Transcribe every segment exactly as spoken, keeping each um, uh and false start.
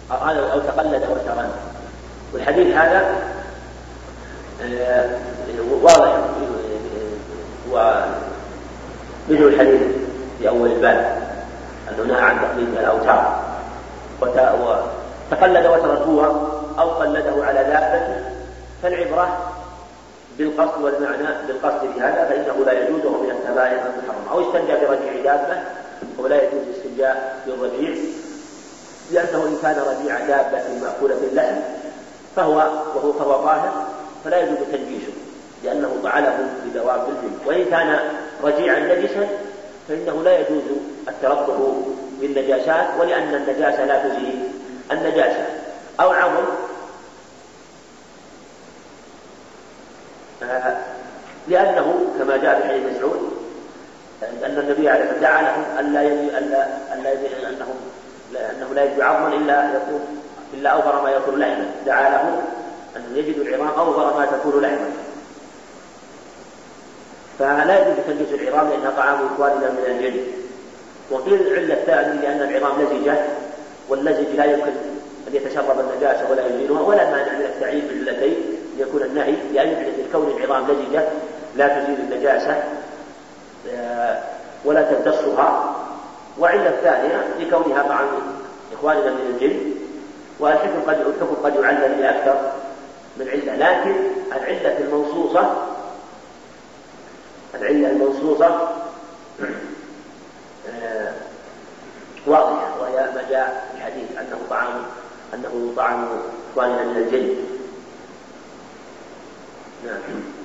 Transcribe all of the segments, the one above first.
أو تقلد وتغنى. والحديث هذا واضح ومثل الحديث في أول الباب أنه نهى عن تقليد الأوتار، وتقلد وتركوها أو قلده على دابته، فالعبرة بالقصد والمعنى بالقصد بهذا، فإنه لا يجوز من الكبائر المحرمة. أو استنجى برجيع دابة، ولا يجوز الاستنجاء بالرجيع، لأنه إن كان رجيع دابة مأكولة اللحم فهو وهو فهو طاهر فلا يجوز تنجيشه، لأنه فعله بدواب الجن. وإن كان رجيعا نجسا فإنه لا يجوز الترقح بالنجاسات، ولأن النجاسة لا تزيل النجاسة. أو عظم، لأنه كما جاء في حديث مسعود أن النبي عليه الصلاة والسلام دعا لهم ألا أنه أنه لا يجد عظما إلا يكون إلا أوفر ما يكون لحما، دعا لهم أن يجدوا العظام أوفر ما تكون لحما. فلا يجوز تنجيس العظام لأنها طعام إخواننا من الجن. وقيل العلة الثانية لأن العظام لزجة، واللزج لا يمكن أن يتشرب النجاسة ولا يزيلها، ولا مانع من التعيين بالعلتين ليكون النهي، لأن كون العظام لزجة لا تزيل النجاسة ولا تمتصها. وعلة الثانية لكونها طعام إخواننا من الجن. والحكم قد الحكم قد يعلل لأكثر من علة، لكن العلة المنصوصة العلة المنصوصة آه واضحة، وهي ما جاء في الحديث أنه طعام أنه طعام إخواننا من الجن. نعم.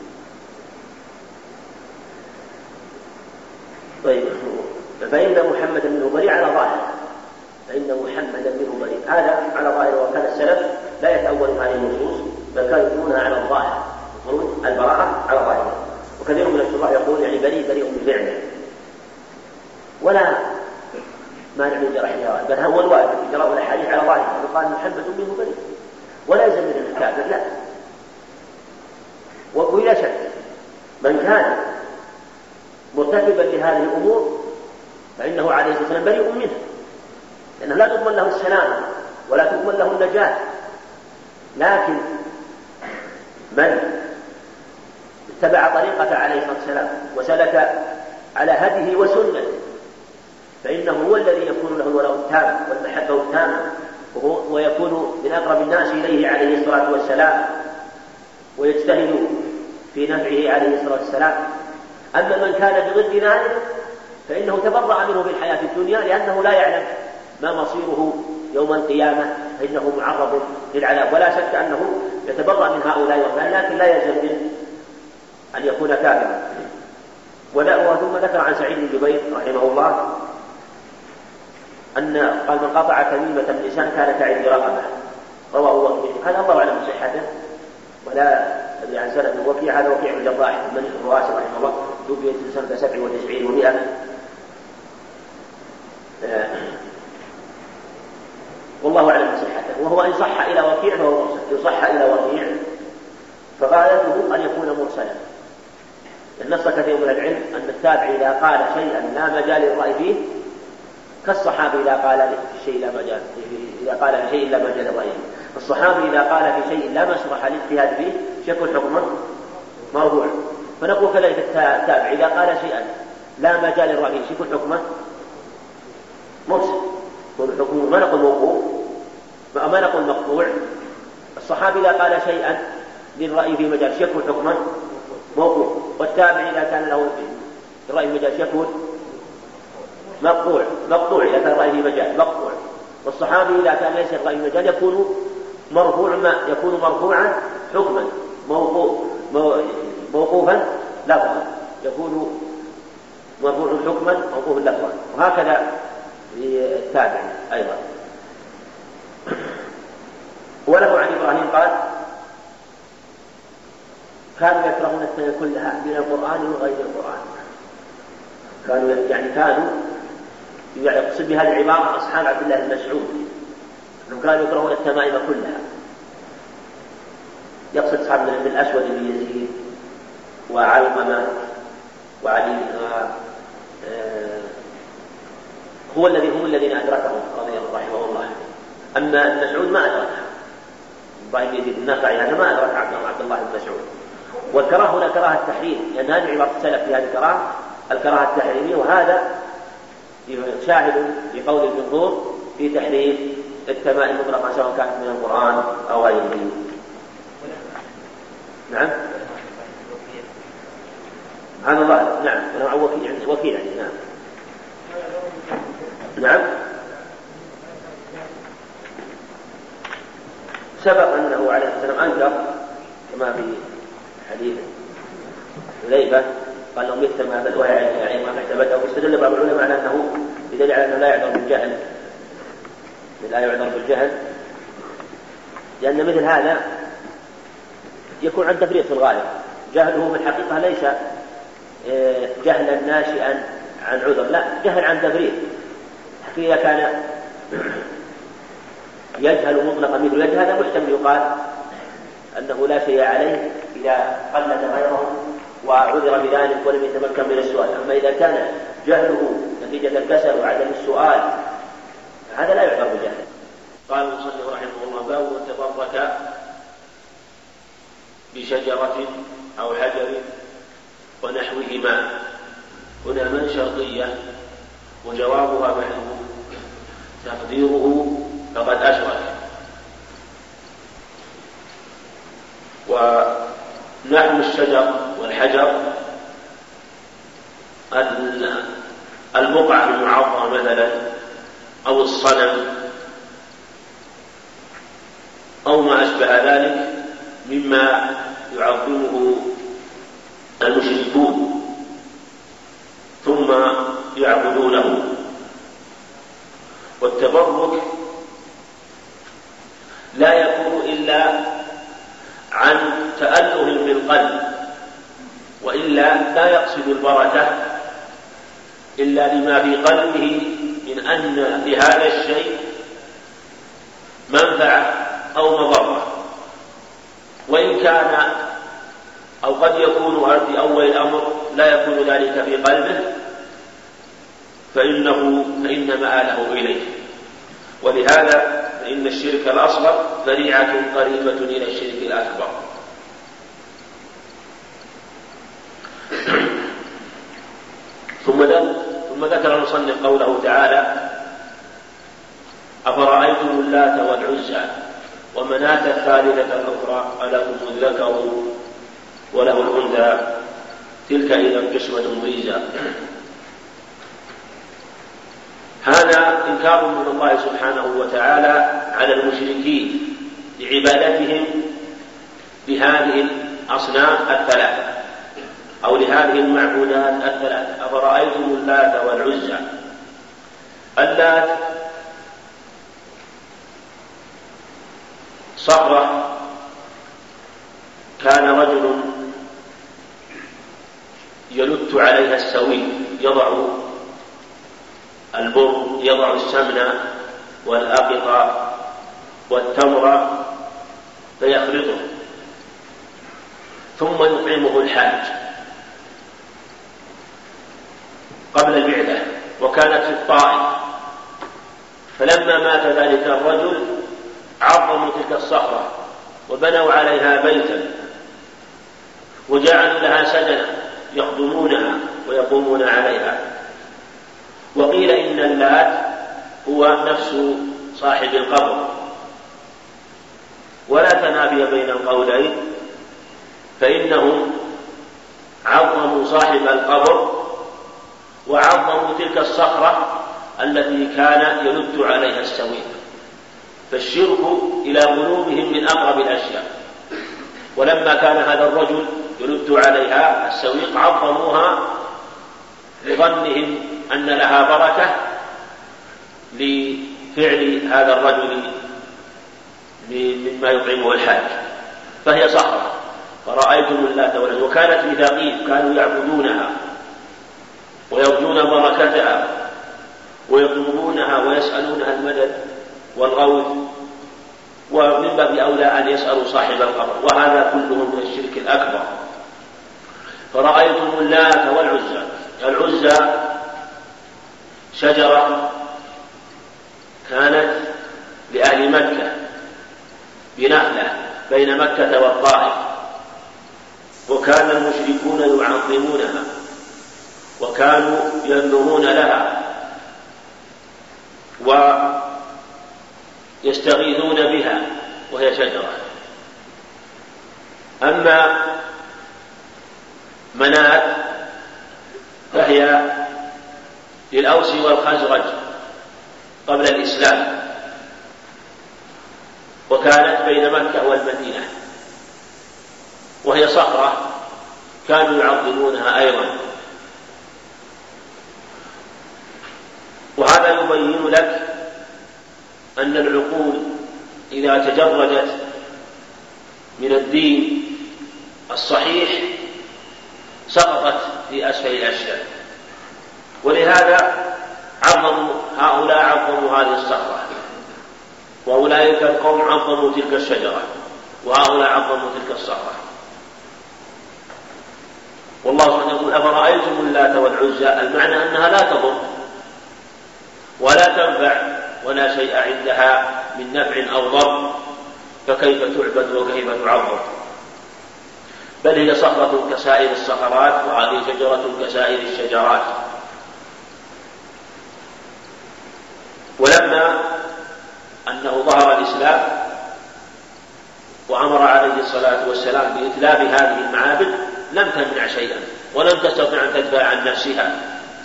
طيب، فإن محمدا منه بريء على ظاهر، فإن محمدا منه بريء هذا على ظاهر. وكان السلف لا يتأول هذه النصوص بل كانوا يقولونها على الظاهر، يقولون البراءة على ظاهر. وكثير من الشراح يقول يعني بريء بريء بفعله، ولا مانع من جرحها، بل هو الواجب في جراء الأحاديث على ظاهر. فقال محمد منه بريء ولا يلزم من الكافر، لا. وبلا شك من كان مرتكبا لهذه الأمور فإنه عليه الصلاة والسلام بريء منه، لأنه لا تضمن له السلامة ولا تضمن له النجاة. لكن من اتبع طريقة عليه الصلاة والسلام وسلك على هديه وسنته فإنه هو الذي يكون له الولاء التام والمحبة التامة، ويكون من أقرب الناس إليه عليه الصلاة والسلام، ويجتهد في نفعه عليه الصلاة والسلام. أما من كان بضد ذلك فإنه تبرأ منه في الحياة الدنيا، لأنه لا يعلم ما مصيره يوم القيامة، فإنه معرض للعذاب. ولا شك أنه يتبرأ من هؤلاء والله، لكن لا يلزم منه أن يكون كافرا. ثم ذكر عن سعيد بن جبير رحمه الله أن قال من قطع تميمة من لسان كان كعد رقبة، رواه وكيع. هذا الله أعلم بصحته، ولا أدري عن سنة وكيع. هذا وكيع بن الجراح الملك الرؤاسي رحمه الله، توفي سنة سبع وتسعين ومئة. والله أعلم بصحته. وهو إن صح إلى وكيع فهو مرسل، إن صح إلى وكيع فغايته أن يكون مرسلا. النص كثير من العلم أن التابع إذا قال شيئا لا مجال للرأي فيه كالصحابي إذا قال شيء لا مجال إذا قال في شيء لا مجال للرأي فيه. الصحابي إذا قال في شيء لا مسرح للاجتهاد فيه يكون حكمه مرفوع. فنقول كذلك التابع إذا قال شيئا لا مجال للرأي فيه يكون حكمه مرسل، يكون حكمه ما نقول موقوف ما نقول مقطوع. الصحابي إذا قال شيئا للرأي في مجال يكون حكمه موقوف، والتابع إذا كان له الرأي في مجال يكون مقطوع مقطوع إذا كان الرأي في مجال مقطوع. والصحابي إذا كان ليس الرأي في مجال يكون مرفوع ما يكون مرفوعا حكما موقوف موقوفا لفظا، يكون مرفوع حكما موقوف لفظا. وهكذا التابع أيضا. وله عن إبراهيم قال كانوا يكرهون السنة كلها من القرآن وغير القرآن. كانوا يعني كانوا يقصد بهذه العبارة أصحاب عبد الله بن مسعود أنهم كانوا يكرهون التمائم كلها. يقصد أصحاب بن الأسود بن يزيد وعلقمة وعلي هو الذي هم الذين أدركهم رضي الله رحمه الله. أن مسعود ما أدركها، إبراهيم يزيد النخعي هذا ما أدرك عبد الله بن مسعود. والكراهة هنا كراهة التحريم، لأن هذه عبارة السلف في هذه الكراهة الكراهة التحريمية، وهذا شاهد في قول الجمهور في تحريم التمائم مطلقا سواء كانت من القرآن أو غيره. نعم سبحان الله. نعم أنا وكيل وكيل يعني. نعم نعم سبق أنه عليه السلام أنكر كما في حديث حذيفة قال لهم يكتم هذا الوعي ما اعتبته، واستدل بعض العلماء على أنه بدليل على أنه لا يعذر بالجهل، لا يعذر بالجهل، لأن مثل هذا يكون عن تفريط في الغالب. جهله في الحقيقة ليس جهلا ناشئا عن عذر، لا، جهل عن تفريط. إذا كان يجهل مطلقا مثل يجهل هذا محتمل يقال أنه لا شيء عليه إذا قلد غيره وعذر بذلك ولم يتمكن من السؤال. أما إذا كان جهله نتيجة الكسل وعدم السؤال هذا لا يعذر بجهل. قال المصنف رحمه الله: باب تبرك بشجرة أو حجر ونحوهما. هنا من شرطية وجوابها محذوف تقديره فقد أشرك. ونحو الشجر والحجر البقعة المعظمة مثلا أو الصنم أو ما أشبه ذلك مما يعظمه المشركون ثم يعبدونه. والتبرك لا يكون إلا عن تأله بالقلب، وإلا لا يقصد البركة إلا لما في قلبه من أن لهذا الشيء منفعة أو مضرة، وإن كان أو قد يكون في أول الأمر لا يكون ذلك في قلبه فإنه فإن مآله إليه. ولهذا فإن الشرك الأصغر ذريعة قريبة إلى الشرك الأكبر. ثم ذكر المصنف قوله تعالى: أفرأيتم اللات والعزى ومناة الثالثة الأخرى ألكم الذكر وله الأنثى تلك إذا قسمة ضيزى. هذا إنكار من الله سبحانه وتعالى على المشركين لعبادتهم لهذه الأصنام الثلاثة أو لهذه المعبودات الثلاثة. أفرأيتم اللات والعزى. اللات صخرة كان رجل يلت عليها السوي، يضع البر يضع السمن والأقط والتمر فيخلطه ثم يطعمه الحاج قبل البعثة، وكانت في الطائف. فلما مات ذلك الرجل عظموا تلك الصخرة وبنوا عليها بيتا وجعلوا لها سدنا يخدمونها ويقومون عليها. وقيل إن اللات هو نفس صاحب القبر، ولا تنافي بين القولين، فإنهم عظموا صاحب القبر وعظموا تلك الصخرة التي كان يلت عليها السويق. فالشرك إلى قلوبهم من أقرب الأشياء، ولما كان هذا الرجل يلت عليها السويق عظموها لظنهم أن لها بركة لفعل هذا الرجل مما يطعمه الحاج، فهي صخرة. فرأيتم اللات والعزى، وكانت بثقيف كانوا يعبدونها ويرجون بركتها ويطلبونها ويسألونها المدد والغوث، ومن باب أولى أن يسألوا صاحب القبر، وهذا كله من الشرك الأكبر. فرأيتم اللات والعزى. العزى شجرة كانت لأهل بين مكة والطائف، وكان المشركون يعظمونها وكانوا ينظرون لها ويستغيثون بها، وهي شجرة. أما منات فهي للأوس والخزرج قبل الإسلام، وكانت بين مكة والمدينة، وهي صخرة كانوا يعظمونها أيضا. وهذا يبين لك أن العقول إذا تجردت من الدين الصحيح سقطت في أسفل الأشياء، ولهذا عظموا هؤلاء عظموا هذه الصخرة، وأولئك القوم عظموا تلك الشجرة، وهؤلاء عظموا تلك الصخرة. والله سبحانه يقول: أفرأيتم اللات والعزى، المعنى أنها لا تضر ولا تنفع ولا شيء عندها من نفع أو ضر، فكيف تعبد وكيف تعظم؟ بل هي صخرة كسائر الصخرات، وهذه شجرة كسائر الشجرات. ولما أنه ظهر الإسلام وأمر عليه الصلاة والسلام بإتلاف هذه المعابد لم تمنع شيئا، ولم تستطع أن تدفع عن نفسها،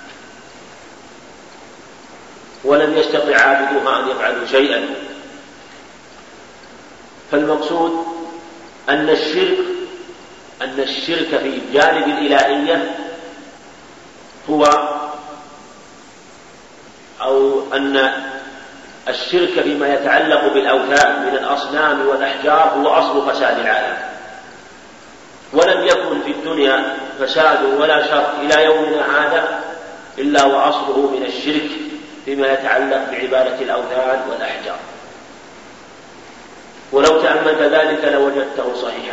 ولم يستطع عابدوها أن يفعلوا شيئا. فالمقصود أن الشرك أن الشرك في جانب الإلهية هو أو أن الشرك فيما يتعلق بالأوثان من الأصنام والأحجار هو أصل فساد العالم، ولم يكن في الدنيا فساد ولا شر إلى يومنا هذا إلا وأصله من الشرك فيما يتعلق بعبادة الأوثان والأحجار. ولو تأملت ذلك لوجدته صحيحا.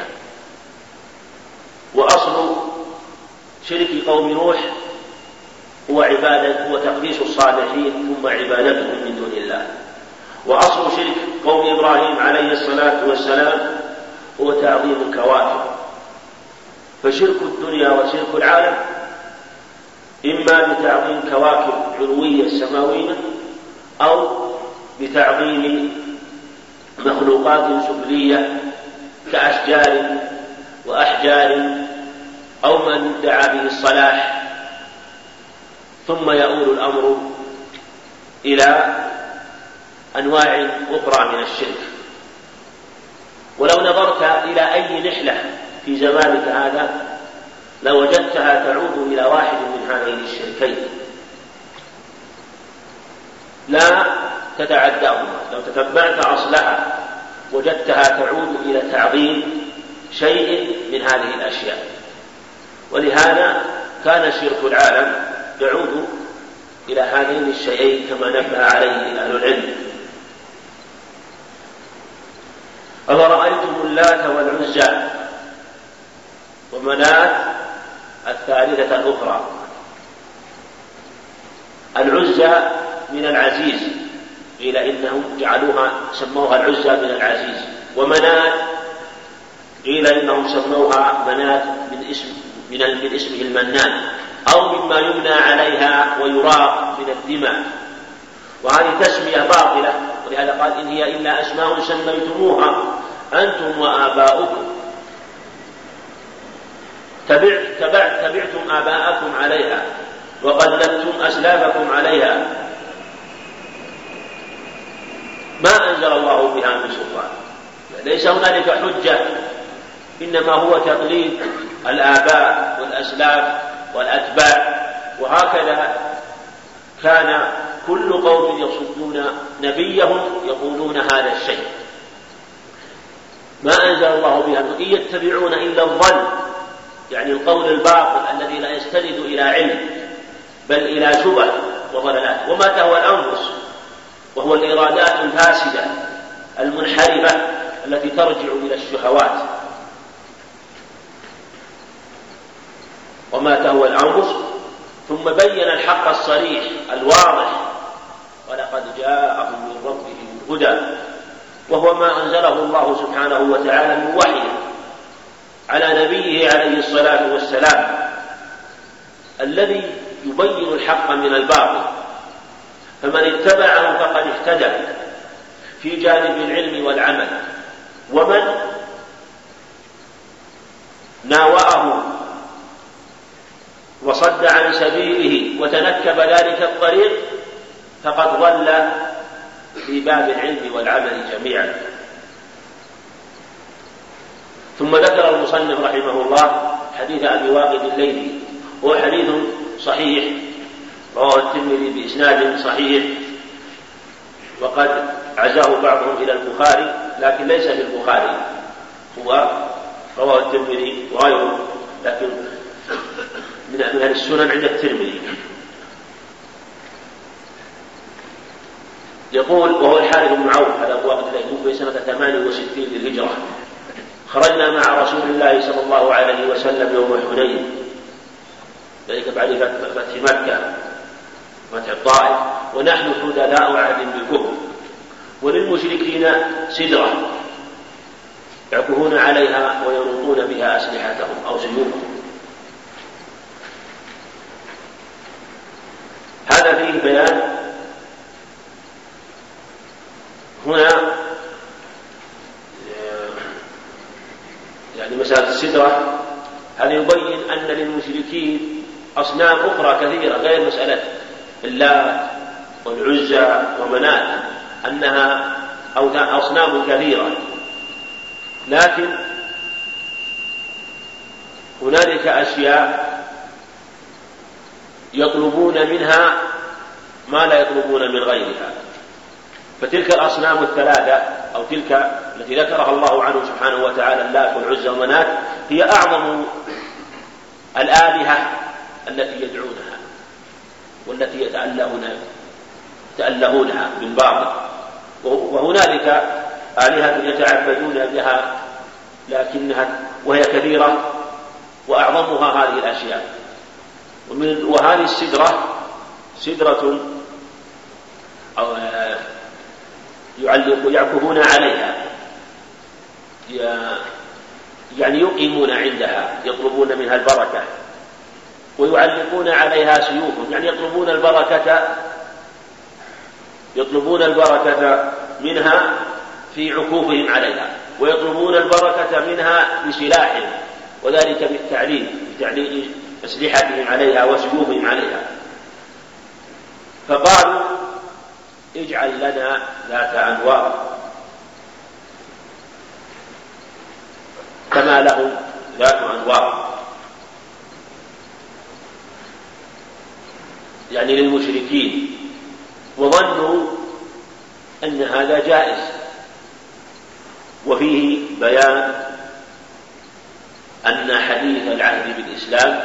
وأصل شرك قوم نوح هو عبادة هو تقديس الصالحين ثم عبادتهم من دون الله. وأصل شرك قوم إبراهيم عليه الصلاة والسلام هو تعظيم الكواكب. فشرك الدنيا وشرك العالم إما بتعظيم كواكب علوية سماوية أو بتعظيم مخلوقات سفلية كأشجار وأحجار أو ما يدعى به الصلاح، ثم يؤول الأمر إلى أنواع أخرى من الشرك. ولو نظرت إلى أي نحلة في زمانك هذا لوجدتها تعود إلى واحد من هذين الشركين لا تتعداهما. لو تتبعت أصلها وجدتها تعود إلى تعظيم شيء من هذه الأشياء. ولهذا كان شرك العالم يعود إلى هذين الشيئين كما نبه عليه أهل العلم. أفرأيتم اللات والعزى ومناة الثالثة الأخرى. العزى من العزيز، قيل إنهم جعلوها سموها العزى من العزيز. ومناة قيل إنهم سموها مناة من اسم من من اسمه المنان، أو مما يمنى عليها ويراق من الدماء. وهذه تسمية باطلة، ولهذا قال: إن هي إلا أسماء سميتموها أنتم وآباؤكم تبع تبع تبعتم آباءكم عليها وقلدتم أسلافكم عليها، ما أنزل الله بها من سلطان. ليس هنالك حجة، إنما هو تقليد الآباء والأسلاف والأتباع. وهكذا كان كل قوم يصدون نبيهم يقولون هذا الشيء، ما أنزل الله بها، إن يتبعون إلا الظن، يعني القول الباطل الذي لا يستند إلى علم بل إلى شبه وضلالات وما تهوى الأنفس، وهو الإرادات الفاسدة المنحرفة التي ترجع إلى الشهوات. وما تهوى الأنفس، ثم بين الحق الصريح الواضح: ولقد جاءهم من ربهم الهدى وهو ما أنزله الله سبحانه وتعالى من وحي على نبيه عليه الصلاة والسلام الذي يبين الحق من الباطل، فمن اتبعه فقد اهتدى في جانب العلم والعمل، ومن ناوأه وصد عن سبيله وتنكب ذلك الطريق فقد ضل في باب العلم والعمل جميعا. ثم ذكر المصنف رحمه الله حديث أبي واقد الليثي، هو حديث صحيح رواه الترمذي بإسناد صحيح، وقد عزاه بعضهم إلى البخاري لكن ليس في البخاري، هو رواه الترمذي وغيره لكن من أهل السنن عند الترمذي. يقول: وهو الحارث بن عوف على أبواب الليل في سنة ثمان وستين للهجرة، خرجنا مع رسول الله صلى الله عليه وسلم يوم حنين، ذلك بعد فتح مكة فتح الطائف، ونحن حدثاء عهد بالكفر، وللمشركين سدرة يعكفون عليها ويربطون بها أسلحتهم أو سيوفهم. هذا فيه بيان هنا يعني مسألة السدرة، هذا يبين أن للمشركين أصنام أخرى كثيرة غير مسألة اللات والعزى ومنات، أنها أصنام كثيرة، لكن هنالك أشياء يطلبون منها ما لا يطلبون من غيرها. فتلك الأصنام الثلاثة أو تلك التي ذكرها الله عنه سبحانه وتعالى اللات والعزى ومنات هي أعظم الآلهة التي يدعونها والتي يتألهون يتألهونها بالباطل، وهنالك آلهة يتعبدون بها لكنها وهي كثيرة وأعظمها هذه الأشياء. وهذه السدرة سدرة أو يعكفون عليها، يعني يقيمون عندها يطلبون منها البركة، ويعلقون عليها سيوفهم، يعني يطلبون البركة يطلبون البركة منها في عكوفهم عليها، ويطلبون البركة منها بسلاحهم، وذلك بالتعليم بتعليق أسلحتهم عليها وسيوفهم عليها. فقالوا: اجعل لنا ذات أنواط كما لهم ذات أنواط، يعني للمشركين، وظنوا أن هذا جائز. وفيه بيان أن حديث العهد بالإسلام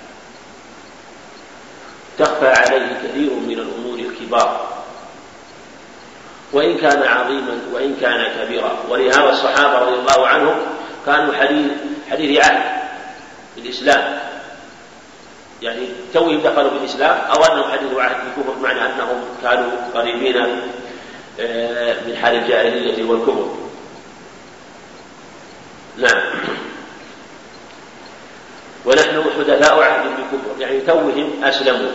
تخفى عليه كثير من الأمور الكبار، وإن كان عظيما وإن كان كبيرا. ولهذا الصحابة رضي الله عنهم كانوا حديث حديث عهد بالإسلام، يعني توهم دخلوا بالإسلام أو أنهم حديث عهد بالكفر، معنى أنهم كانوا قريبين من حال الجاهلية والكفر. نعم. ونحن حدثاء عهد بالكفر، يعني توهم أسلموا.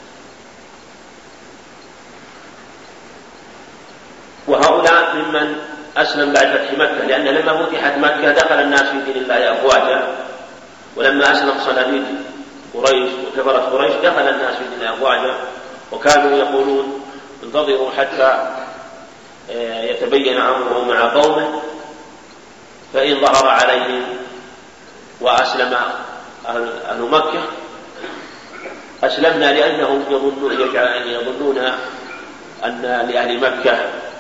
وهؤلاء ممن أسلم بعد فتح مكة، لأن لما فتحت مكة دخل الناس في دين الله أفواجا، ولما أسلم صناديد قريش وكفرت قريش دخل الناس في دين الله أفواجا، وكانوا يقولون: انتظروا حتى يتبين أمره مع قومه، فإن ظهر عليهم وأسلم أهل مكة أسلمنا، لأنهم يظنون أن لأهل مكة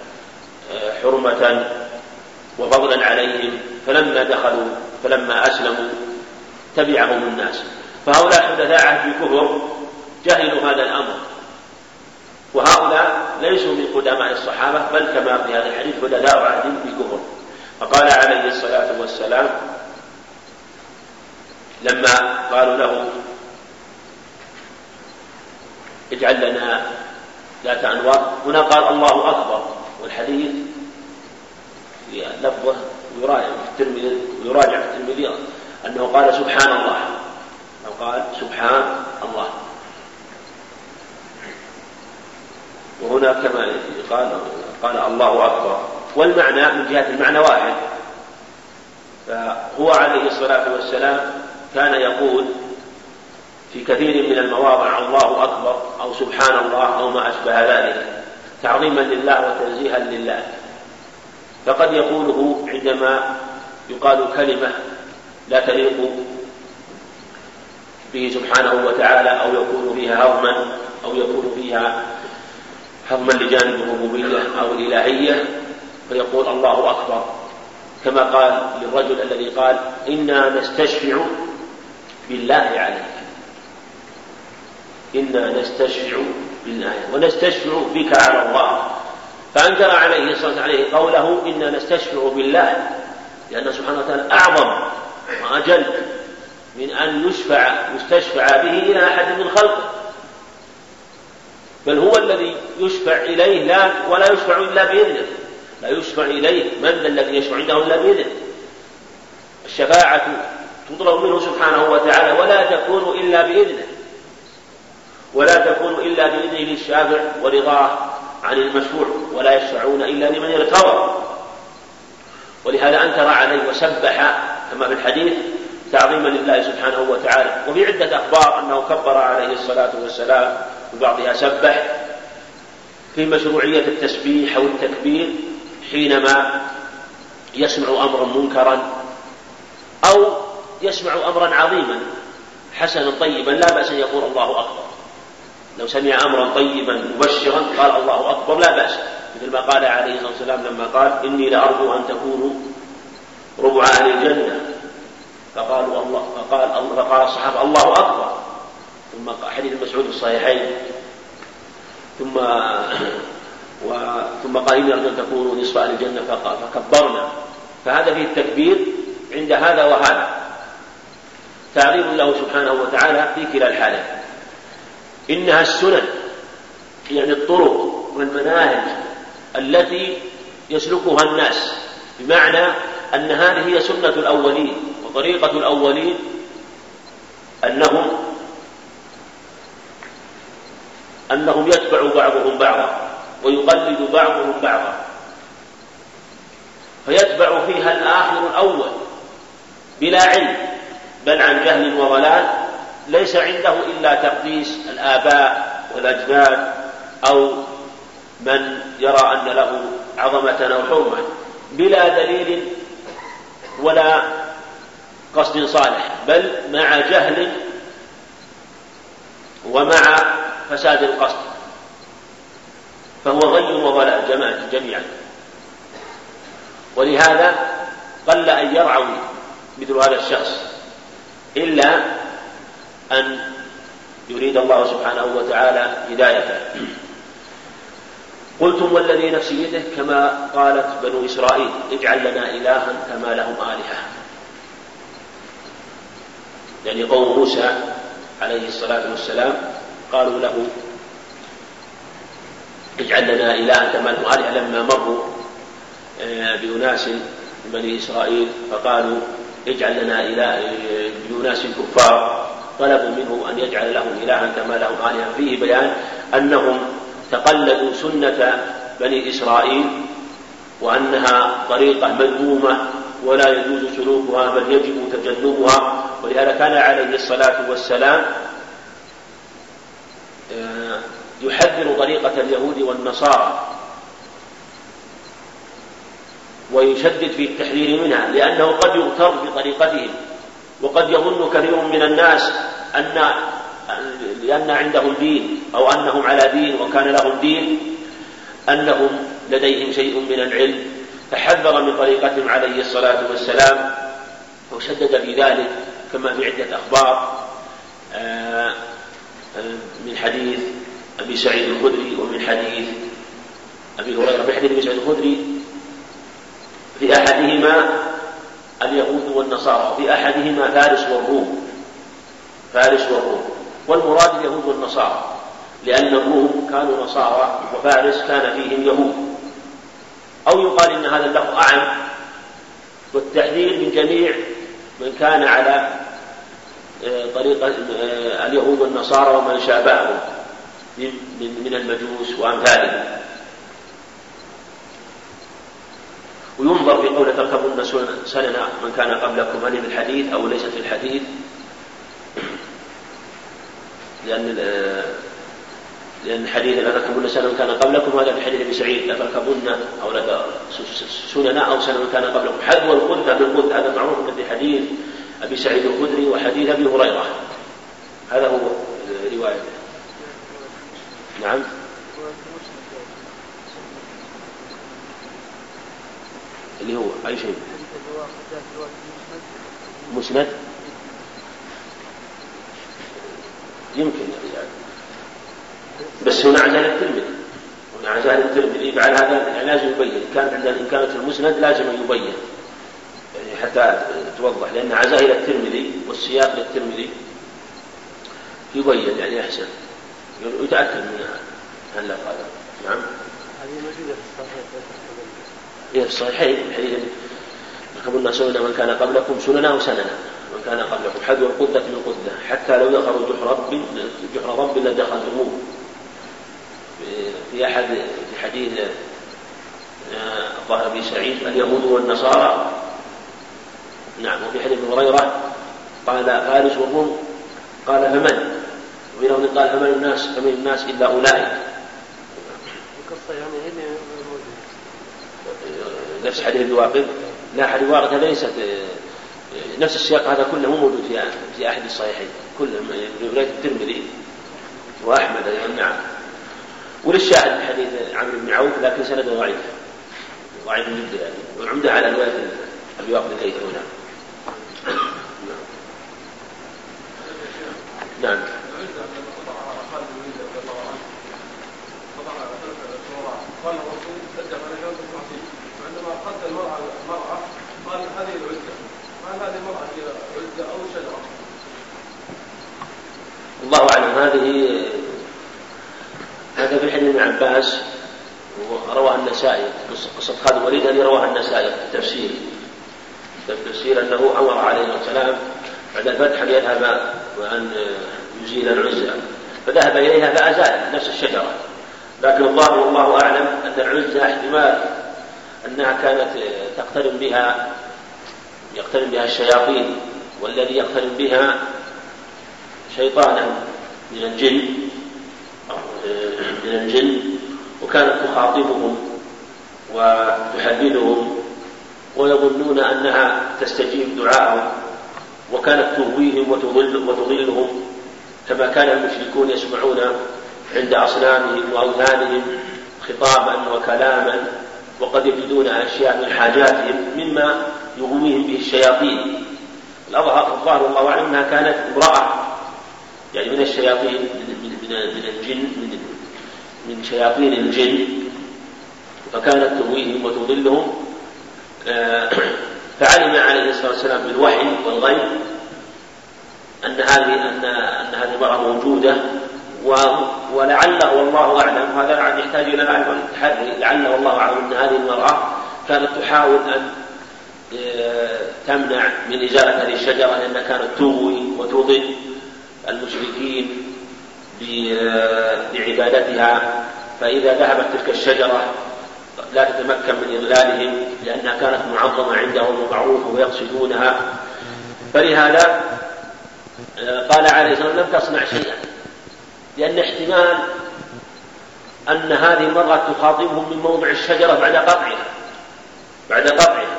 حرمة وفضلا عليهم، فلما دخلوا فلما أسلموا تبعهم الناس. فهؤلاء حدثاء عهد بالكفر جهلوا هذا الأمر، وهؤلاء ليسوا من قدماء الصحابة، بل كما في هذا الحديث حدثاء عهد بالكفر. فقال عليه الصلاة والسلام لما قالوا له: اجعل لنا ذات أنواط، هنا قال: الله أكبر، والحديث في لفظه ويراجع في الترمذي ويراجع في الترمذي أنه قال سبحان الله أو قال سبحان الله. وهنا كما قال قال الله أكبر، والمعنى من جهة المعنى واحد. فهو عليه الصلاة والسلام كان يقول في كثير من المواضع الله أكبر أو سبحان الله أو ما أشبه ذلك تعظيما لله وتنزيها لله. فقد يقوله عندما يقال كلمة لا تليق به سبحانه وتعالى أو يكون فيها هضما أو يكون فيها هضما لجانب الربوبية أو الإلهية، فيقول الله أكبر، كما قال للرجل الذي قال إنا نستشفع بالله عليك، إنا نستشفع بالله ونستشفع بك على الله. فأنكر عليه الصلاة عليه قوله إنا نستشفع بالله، لأن سبحانه وتعالى أعظم وأجل من أن يشفع يستشفع به إلى أحد من خلقه، بل هو الذي يشفع إليه لا ولا يشفع إلا بإذنه، لا يشفع إليه من الذي يشفع عنده إلا بإذنه. الشفاعة تطلب منه سبحانه وتعالى ولا تكون إلا بإذنه، ولا تكون إلا بإذنه للشافع ورضاه عن المشفوع، ولا يشفعون إلا لمن ارتضى. ولهذا أنكر عليه وسبح كما في الحديث تعظيما لله سبحانه وتعالى. وفي عدة أخبار أنه كبر عليه الصلاة والسلام، وبعضها سبح، في مشروعية التسبيح أو التكبير حينما يسمع أمرا منكرا أو يسمع أمرا عظيما حسنا طيبا لا بأس أن يقول الله أكبر. لو سمع أمرا طيبا مبشرا قال الله أكبر لا بأس، مثل ما قال عليه الصلاة والسلام لما قال إني لأرجو أن تكونوا ربع أهل الجنة، فقالوا الله فقال, فقال الصحابة الله أكبر. ثم حديث مسعود الصحيحين ثم و... ثم قال إني أرجو أن تكونوا نصف أهل الجنة فكبرنا. فهذا فيه التكبير عند هذا وهذا، تعظيم له سبحانه وتعالى في كلا الحالين. إنها السنن يعني الطرق والمناهج التي يسلكها الناس، بمعنى أن هذه هي سنة الأولين وطريقة الأولين، أنهم أنهم يتبع بعضهم بعضا ويقلد بعضهم بعضا، فيتبع فيها الآخر الأول بلا علم بل عن جهل وضلال، ليس عنده إلا تقديس الآباء والأجداد أو من يرى أن له عظمة أو حرمة بلا دليل ولا قصد صالح، بل مع جهل ومع فساد القصد، فهو غي وضلال جميعا. ولهذا قل أن يرعوي مثل هذا الشخص إلا أن يريد الله سبحانه وتعالى هدايته. قلتم والذي نفسي بيده كما قالت بنو إسرائيل اجعل لنا إلها كما لهم آلهة، يعني قوم موسى عليه الصلاة والسلام قالوا له اجعل لنا إلها كما لهم آلهة لما مروا بأناس من بني إسرائيل فقالوا اجعل لنا إله بأناس كفار، طلبوا منه أن يجعل لهم إلها كما لهم آلهة. فيه بيان أنهم تقلدوا سنة بني إسرائيل وأنها طريقة مذمومة ولا يجوز سلوكها بل يجب تجنبها. ولهذا كان عليه الصلاة والسلام يحذر طريقة اليهود والنصارى ويشدد في التحذير منها، لأنه قد يغتر بطريقتهم، وقد يظن كثير من الناس أن لأن عندهم دين أو أنهم على دين وكان لهم دين أنهم لديهم شيء من العلم، فحذر من طريقتهم عليه الصلاة والسلام وشدد في ذلك كما في عدة أخبار من حديث أبي سعيد الخدري ومن حديث أبي هريرة. في حديث أبي سعيد الخدري في أحدهما اليهود والنصارى وفي أحدهما فارس والروم فارس والروم والمراد اليهود والنصارى، لأن الروم كانوا نصارى وفارس كان فيهم يهود. أو يقال إن هذا اللفظ أعم، والتحذير من جميع من كان على طريقة اليهود والنصارى ومن شابههم من المجوس وأمثالهم. وينظر في قولة تركبن سنن من كان قبلكم، هل في الحديث أو ليست في الحديث، لأن لأن الحديث لا تركبن سنن من كان قبلكم هذا في حديث أبي سعيد لا تركبن أو لا سنن أو سنن من كان قبلكم. حذو القدة بالقدة هذا معروف في حديث أبي سعيد الخدري وحديث أبي هريرة، هذا هو رواية. نعم. اللي هو أي شيء مسند يمكن يعني. بس هنا عزال الترمذي، هنا عزال الترمذي بعد هذا لازم يبين، كانت عندنا إن كانت المسند لازم يبين يعني حتى توضح، لأن عزاه إلى الترمذي والسياق للترمذي يبين يعني أحسن يتأكد منها هل لا قال. نعم. هذه موجودة في الصحيح. إيه الصحيحين حديث ركبنا سنن من كان قبلكم سننا وسننا من كان قبلكم حذو القدة من قدة حتى لو دخلوا جحر رب جحر رب لدخلتموه. في أحد في حديث ظهر أبي سعيد اليهود والنصارى. نعم. وفي حديث هريرة قال فارس والروم قال فمن، وبينهم قال فمن الناس فمن الناس إلا أولئك. القصة يعني هنا نفس حديث الواقد. لا حديث الواقد هذا ليست نفس السياق، هذا كله مو موجود في في أحد الصحيحين كله رواية الترمذي وأحمد. نعم. وللشاهد في حديث عمرو بن عوف لكن سنده ضعيف ضعيف جدا يعني، والعمدة على رواية أبي واقد الليث هنا. نعم. قال الرسول سجل على جوز المعصية، وعندما قد المرأة المرأة قال هذه العزة، قال هذه المرأة هي عزة أو شجرة. الله أعلم. هذه هذا في حديث ابن عباس ورواه النسائي، قصة خالد الوليد هذه رواها النسائي في التفسير في التفسير أنه أمر عليه السلام بعد الفتح أن يذهب وأن يزيل العزة، فذهب إليها فأزال نفس الشجرة. لكن الله والله أعلم أن العزة احتمال أنها كانت تقترن بها يقترن بها الشياطين، والذي يقترن بها شيطانا من الجن من الجن وكانت تخاطبهم وتحدثهم ويظنون أنها تستجيب دعاءهم، وكانت تهويهم وتضل وتضلهم كما كان المشركون يسمعون عند أصنامهم وأوثانهم خطابا وكلاما، وقد يجدون أشياء من حاجاتهم مما يغويهم به الشياطين. الظاهر والله أعلم أنها كانت امرأة يعني من الشياطين من, من, من الجن من, من شياطين الجن، فكانت تغويهم وتضلهم. فعلم عليه الصلاة والسلام بالوحي والغيب أن هذه أن أن هذه المرأة موجودة، ولعله والله أعلم هذا يحتاج إلى العلم والتحري، لعله والله أعلم أن هذه المرأة كانت تحاول أن تمنع من إزالة هذه الشجرة، لأنها كانت تغوي وتضل المشركين بعبادتها، فإذا ذهبت تلك الشجرة لا تتمكن من إضلالهم لأنها كانت معظمة عندهم ومعروفة ويقصدونها. فلهذا قال عليه الصلاة والسلام لم تصنع شيئا، لأن احتمال أن هذه المرأة تخاطبهم من موضع الشجرة بعد قطعها بعد قطعها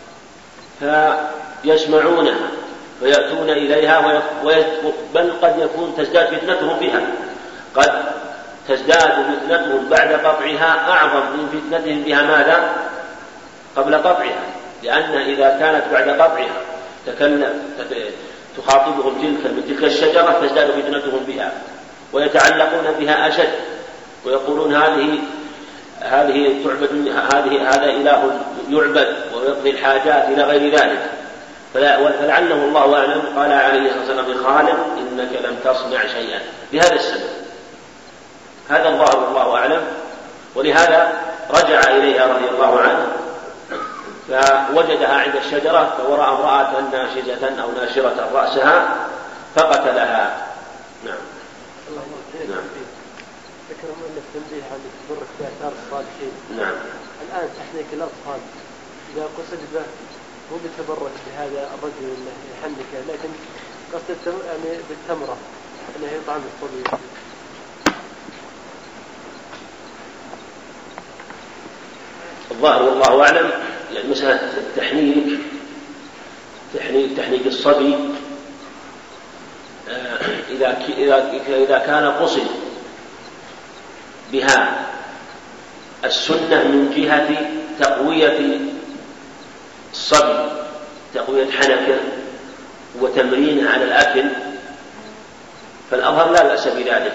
فيسمعونها ويأتون إليها، بل قد يكون تزداد فتنتهم بها، قد تزداد فتنتهم بعد قطعها أعظم من فتنتهم بها ماذا قبل قطعها، لأن إذا كانت بعد قطعها تكلم تخاطبهم تلك من تلك الشجرة تزداد فتنتهم بها ويتعلقون بها أشد، ويقولون هذه هذه تعبد هذه هذا إله يعبد ويقضي الحاجات إلى غير ذلك. فلعله الله أعلم قال عليه الصلاة والسلام لخالد إنك لم تصنع شيئا بهذا السبب. هذا الله والله أعلم. ولهذا رجع إليها رضي الله عنه فوجدها عند الشجرة فورأى امرأة ناشزة أو ناشرة رأسها فقتلها. نعم. نعم. ذكر مؤلف تنبيه عن تبرك بآثار الصالحين. نعم. الآن تحنيك الأطفال إذا قصد به هو بتبرك بهذا الرجل اللي يحنكه، لكن قصد يعني بالتمرة أنه يطعم الصبي. الظاهر والله أعلم يعني مسألة التحنيك تحنيك تحنيك الصبي إذا إذا إذا كان قصد بها السنة من جهة تقوية الصبي، تقوية حنكه وتمرينه على الأكل، فالأظهر لا بأس بذلك،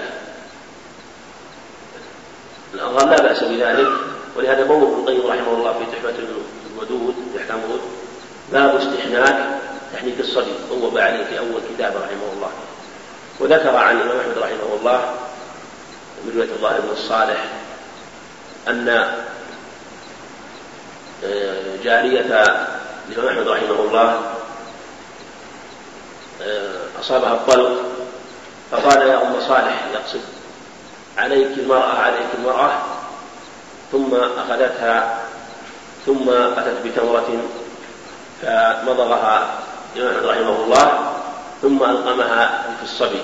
الأظهر لا بأس بذلك. ولهذا بوّب ابن القيم رحمه الله في تحفة الودود أحكام الودود باب استحناك تحنيك الصبي، بوّب عليه في أول كتاب رحمه الله. وذكر عن الإمام أحمد رحمه الله من رواية الظاهر بن الصالح أن جارية الإمام أحمد رحمه الله أصابها الطلق فقال يا أم صالح، يقصد عليك المرأة عليك المرأة، ثم أخذتها ثم أتت بتمرة فمضغها الإمام أحمد رحمه الله ثم ألقمها في الصبي.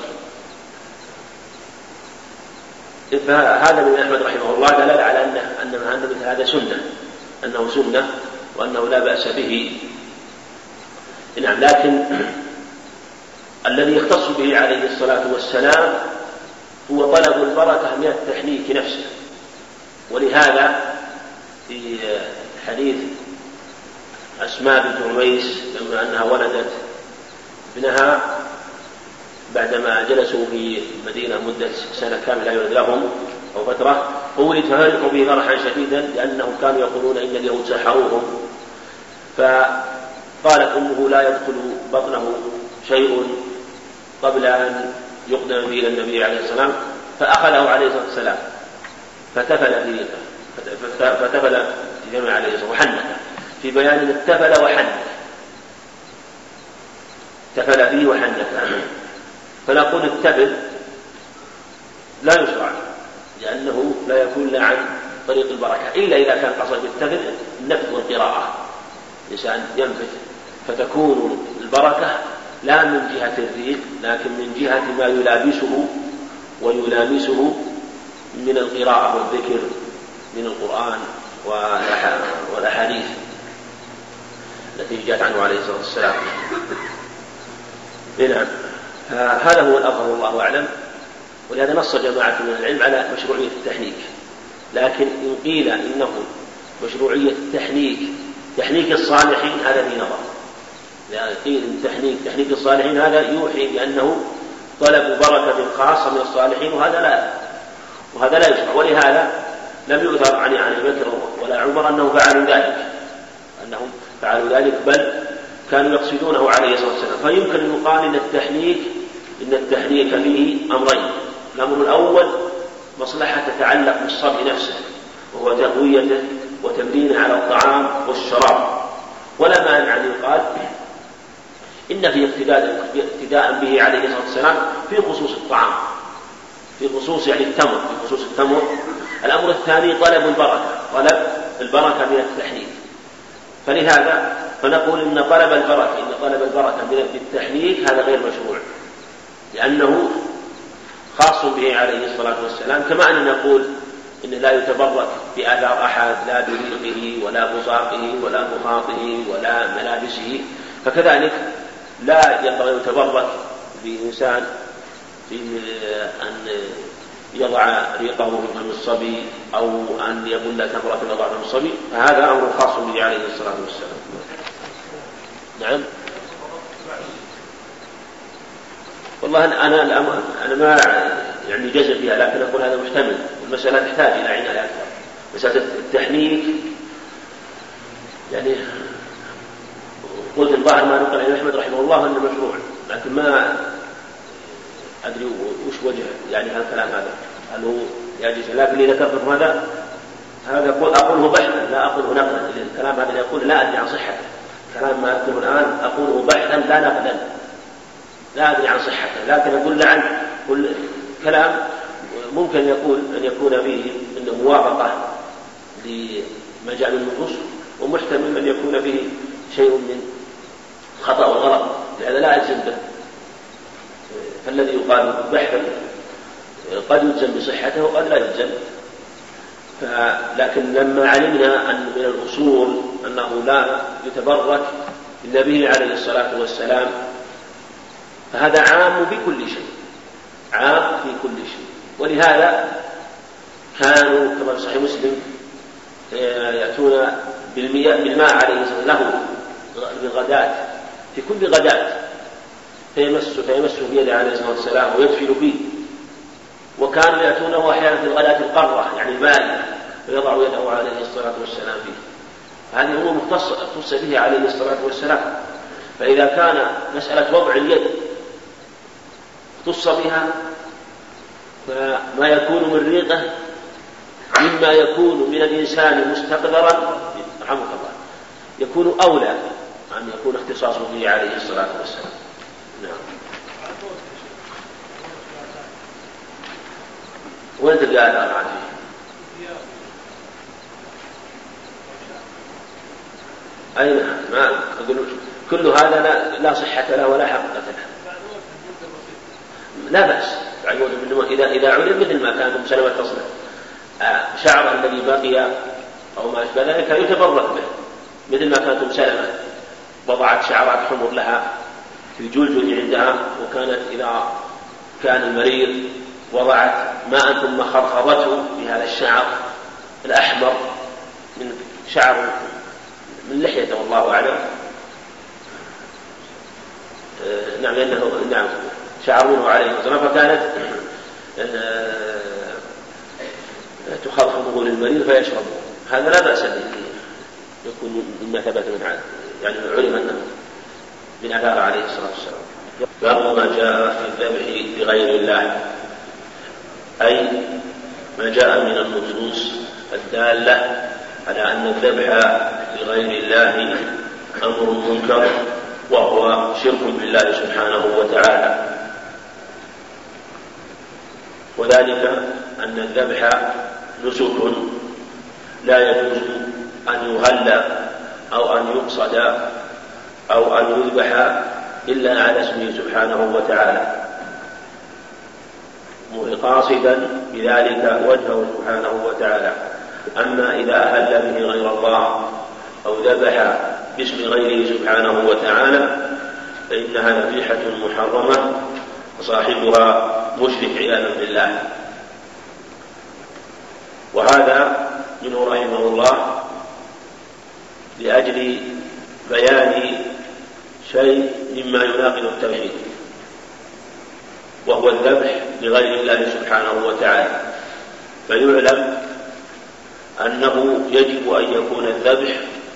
فهذا من أحمد رحمه الله دلالة على أنه أن مثل هذا سنة، أنه سنة وأنه لا بأس به. نعم. لكن الذي يختص به عليه الصلاة والسلام هو طلب البركة من التحنيك نفسه. ولهذا في حديث أسماء بنت عميس لما أنها ولدت ابنها بعدما جلسوا في المدينة مدة سنة كاملة لا يولد لهم أو فترة، فولد ففرحوا به فرحا شديدا لأنهم كانوا يقولون إن اليهود سحروهم، فقالت أمه لا يدخل بطنه شيء قبل أن يقدم به إلى النبي عليه السلام، فأخذه عليه الصلاة والسلام فتفل فيه فتفل في جمع عليه الصلاة وحنك، في بيان التفل وحنك، تفل فيه وحنك. فنقول التفل لا يشرع لأنه لا يكون إلا عن طريق البركة، إلا إذا كان قصد بالتفل النفث والقراءة، الإنسان ينفث فتكون البركة لا من جهة الريق لكن من جهة ما يلابسه ويلامسه من القراءة والذكر من القرآن والأحاديث التي جاءت عنه عليه الصلاة والسلام. نعم. هذا هو الأظهر والله أعلم. ولهذا نص جماعة من العلم على مشروعية التحنيك، لكن إن قيل إنه مشروعية التحنيك تحنيك الصالحين هذا في نظر، يعني قيل إن تحنيك تحنيك الصالحين هذا يوحي بأنه طلب بركة خاصة من الصالحين، وهذا لا وهذا لا يشرع. ولهذا لم يؤثر عن أبي بكر ولا عمر أنه فعلوا ذلك أنهم فعلوا ذلك بل كانوا يقصدونه عليه الصلاة والسلام. فيمكن أن يقال إن التحنيك إن التحنيك فيه أمرين: الأمر الأول مصلحة تتعلق بالصبي نفسه وهو تقويته وتمرينه على الطعام والشراب، ولا مانع أن يقال إن في اقتداء به عليه الصلاة والسلام في خصوص الطعام، في خصوص يعني التمر، في خصوص التمر. الأمر الثاني طلب البركة، طلب البركة من التحنيك. فلهذا فنقول إن طلب البركة إن طلب البركة من التحنيك هذا غير مشروع لأنه خاص به عليه الصلاة والسلام، كما أن نقول إن لا يتبرك بآثار أحد لا بريقه ولا بصاقه ولا مخاطه ولا ملابسه، فكذلك لا ينبغي يتبرك بإنسان في أن يضع ريقه في فم الصبي أو أن يبل تمرة يضع فم الصبي، فهذا أمر خاص به عليه الصلاة والسلام. نعم. والله أنا الأمر أنا ما يعني جزم فيها، لكن أقول هذا محتمل، والمسألة تحتاج إلى عناية أكثر. مسألة التحنيك يعني قلت الظاهر ما نقل عن أحمد رحمه الله أنه مشروع، لكن ما أدري وش وجه يعني هذا الكلام هذا، هل هو يجوز؟ لكن إذا ذكرت هذا هذا أقوله بحثا لا أقوله نقلا، الكلام هذا يقول لا أدري عن صحته، كلام ما أذكره الآن أقوله بحثا لا نقلا، لا أدري عن صحته، لكن أقول لعل كل كلام ممكن يقول أن يكون فيه أنه موافقة لمجال النصوص، ومحتمل أن يكون فيه شيء من خطأ وغلط، لهذا لا أجزم به. فالذي يقال بحثا قد يلزم بصحته وقد لا يلزم. لكن لما علمنا أن من الأصول أنه لا يتبرك إلا به عليه الصلاة والسلام، فهذا عام بكل شيء، عام في كل شيء. ولهذا كانوا كما في صحيح مسلم يأتون بالماء عليه الصلاة له بالغداة في كل غداة، فيمسه فيمسه بيده عليه الصلاة والسلام ويدفن فيه. وكانوا يأتونه أحيانا في الغداة القرة يعني الماء، فيضع يده عليه الصلاة والسلام فيه. هذه أمور مختص به عليه الصلاة والسلام. فإذا كان مسألة وضع اليد اختص بها، فما يكون من ريقه مما يكون من الإنسان مستقدرا رحمه الله يكون أولى أن يكون اختصاصه به عليه الصلاة والسلام. نعم. وين تلقى هذا العافية؟ أي نعم، ما أقول كل هذا لا, لا صحة له ولا حقيقة له. لا بأس إذا إذا علم مثل ما كان مسلمة تصنع شعره الذي بقي أو ما أشبه ذلك يتبرك به، مثل ما كانت أم سلمة وضعت شعرات حمر لها في الجلجل عندها، وكانت إذا كان المريض وضعت ماء ثم خرخرته بهذا الشعر الأحمر من شعر من لحيته والله أعلم. آه نعم لأنه نعم شعر منه عليه الصلاة، فكانت آه تخرخره للمريض فيشربه. هذا لا بأس به، يكون مما ثبت من عاد يعني علم أنه من آثار عليه الصلاة والسلام. باب ما جاء في الذبح لغير الله، أي ما جاء من النصوص الدالة على أن الذبح لغير الله أمر منكر وهو شرك بالله سبحانه وتعالى. وذلك أن الذبح نسك لا يجوز أن يهلى أو أن يقصد أو أن يذبح إلا على اسمه سبحانه وتعالى، قاصدا بذلك وجهه سبحانه وتعالى. أما إذا أهل به غير الله أو ذبح باسم غيره سبحانه وتعالى فإنها ذبيحة محرمة وصاحبها مشرك عياذا بالله. وهذا منه رحمه الله لأجل بيان شيء مما يناقض التوحيد، وهو الذبح لغير الله سبحانه وتعالى. فيعلم أنه يجب أن يكون الذبح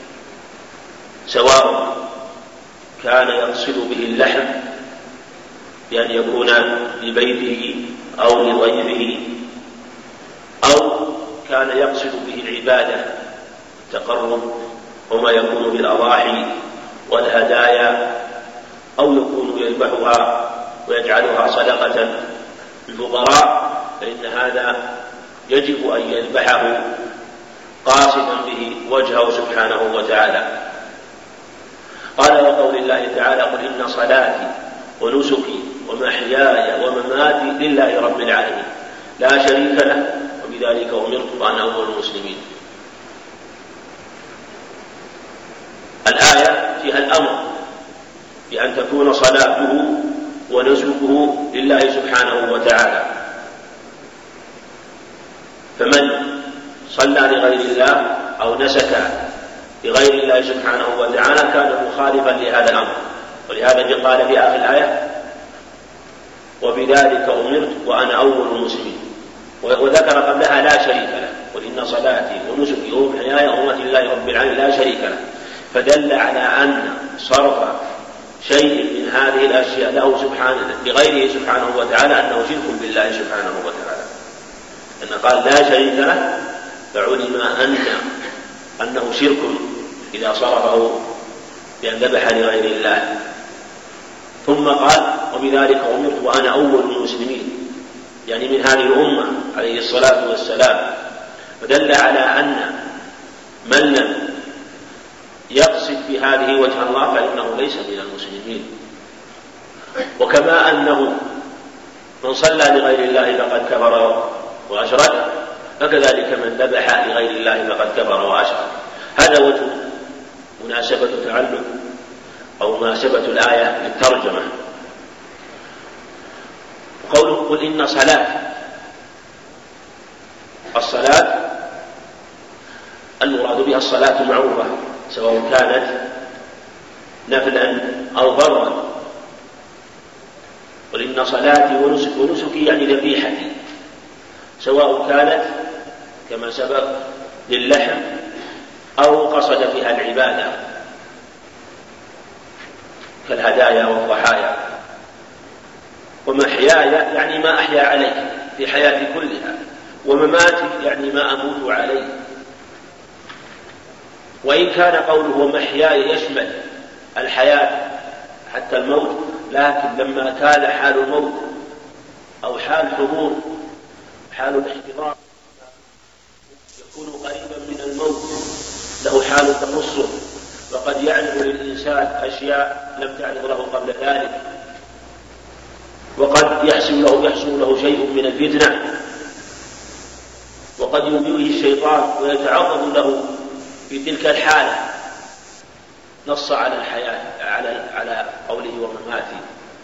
سواء كان يقصد به اللحم بأن يكون لبيته أو لضيفه، أو كان يقصد به العبادة التقرب وما يكون بالأضاحي والهدايا، أو يكون يذبحها ويجعلها صدقة للفقراء، فإن هذا يجب أن يذبحه قاصدا به وجهه سبحانه وتعالى. قال وقول الله تعالى قل إن صلاتي ونسكي ومحياي ومماتي لله رب العالمين لا شريك له وبذلك أمرت وأنا أول المسلمين. الآية فيها الأمر بأن تكون صلاته ونسكه لله سبحانه وتعالى، فمن صلى لغير الله أو نسك لغير الله سبحانه وتعالى كان مخالفا لهذا الأمر. ولهذا قال في آخر الآية وبذلك أمرت وأنا أول المسلمين، وذكر قبلها لا شريك له قل إن صلاتي ونسكي ومحياي ومماتي لله رب العالمين لا شريك له، فدل على أن صرف شيء من هذه الأشياء له سبحانه لغيره سبحانه وتعالى أنه شرك بالله سبحانه وتعالى. أن قال لا شريك له فعلم أن أنه شرك إذا صرفه بأن ذبح لغير الله. ثم قال وبذلك أمرت وأنا أول المسلمين، يعني من هذه الأمة عليه الصلاة والسلام. فدل على أن من لم يقصد بهذه وجه الله فإنه ليس من المسلمين. وكما أنه من صلى لغير الله فقد كفر وأشرك، فكذلك من ذبح لغير الله فقد كفر وأشرك. هذا وجه مناسبة تعلق أو مناسبة الآية للترجمة. قوله قل إن صلاة، الصلاة المراد بها الصلاة معروفة سواء كانت نفلا أو فرضا. قل إن صلاتي ونسكي، ونسكي يعني ذبيحتي، سواء كانت كما سبق للحم أو قصد فيها العبادة كالهدايا والضحايا. ومحياي يعني ما أحيا عليه في حياتي كلها، ومماتي يعني ما أموت عليه. وإن كان قوله ومحياي يشمل الحياة حتى الموت، لكن لما كان حال الموت أو حال حضور حال الاحتضار يكون قريبا من الموت له حال تخصه، وقد يعرض للإنسان أشياء لم تعرض له قبل ذلك، وقد يحصل له يحصل له شيء من الفتنة، وقد يبيه الشيطان ويتعرض له في تلك الحالة. نص على الحياة على على قوله ومماتي.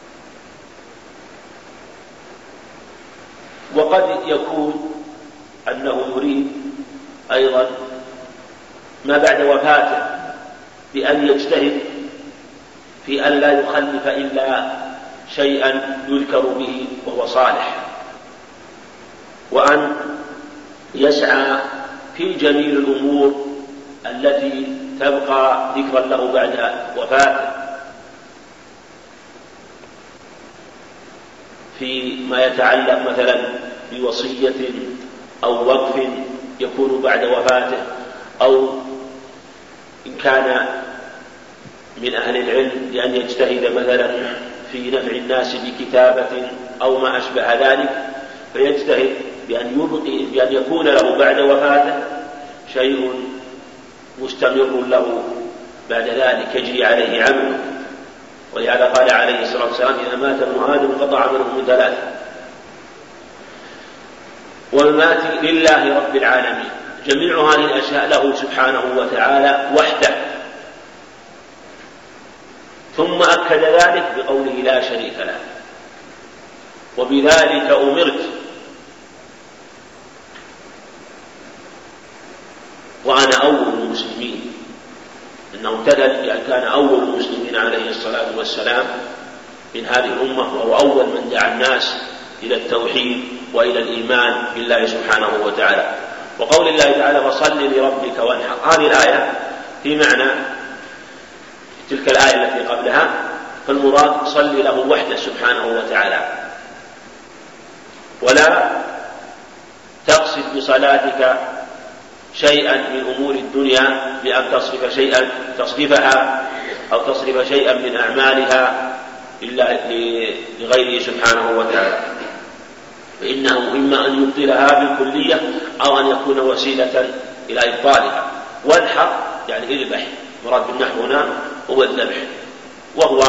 وقد يكون أنه يريد أيضا ما بعد وفاته بأن يجتهد في أن لا يخلف إلا شيئا يذكر به وهو صالح، وأن يسعى في جميل الأمور التي تبقى ذكرا له بعد وفاته، فيما يتعلق مثلا بوصية أو وقف يكون بعد وفاته، أو إن كان من أهل العلم بأن يجتهد مثلا في نفع الناس بكتابة أو ما أشبه ذلك، فيجتهد بأن يبقي بأن يكون له بعد وفاته شيء مستمر له بعد ذلك يجري عليه عمله. ولهذا قال عليه الصلاة والسلام إذا مات ابن آدم انقطع عمله من ثلاث. والمات لله رب العالمين، جميع هذه الأشياء له سبحانه وتعالى وحده. ثم أكد ذلك بقوله لا شريك له، وبذلك أمرت وأنا أول المسلمين. إنه امتدد بأن كان أول المسلمين عليه الصلاة والسلام من هذه الأمة، وهو أول من دعا الناس إلى التوحيد وإلى الإيمان بالله سبحانه وتعالى. وقول الله تعالى فصل لربك وانحر، هذه الآية في معنى تلك الآية التي قبلها، فالمراد صل له وحده سبحانه وتعالى، ولا تقصد بصلاتك شيئا من أمور الدنيا بأن تصرف شيئا تصرفها أو تصرف شيئا من أعمالها إلا لغيره سبحانه وتعالى، فإنه إما أن يبطلها بالكلية أو أن يكون وسيلة إلى إبطالها. والحق يعني اذبح، مراد بالنحو هنا هو الذبح، وهو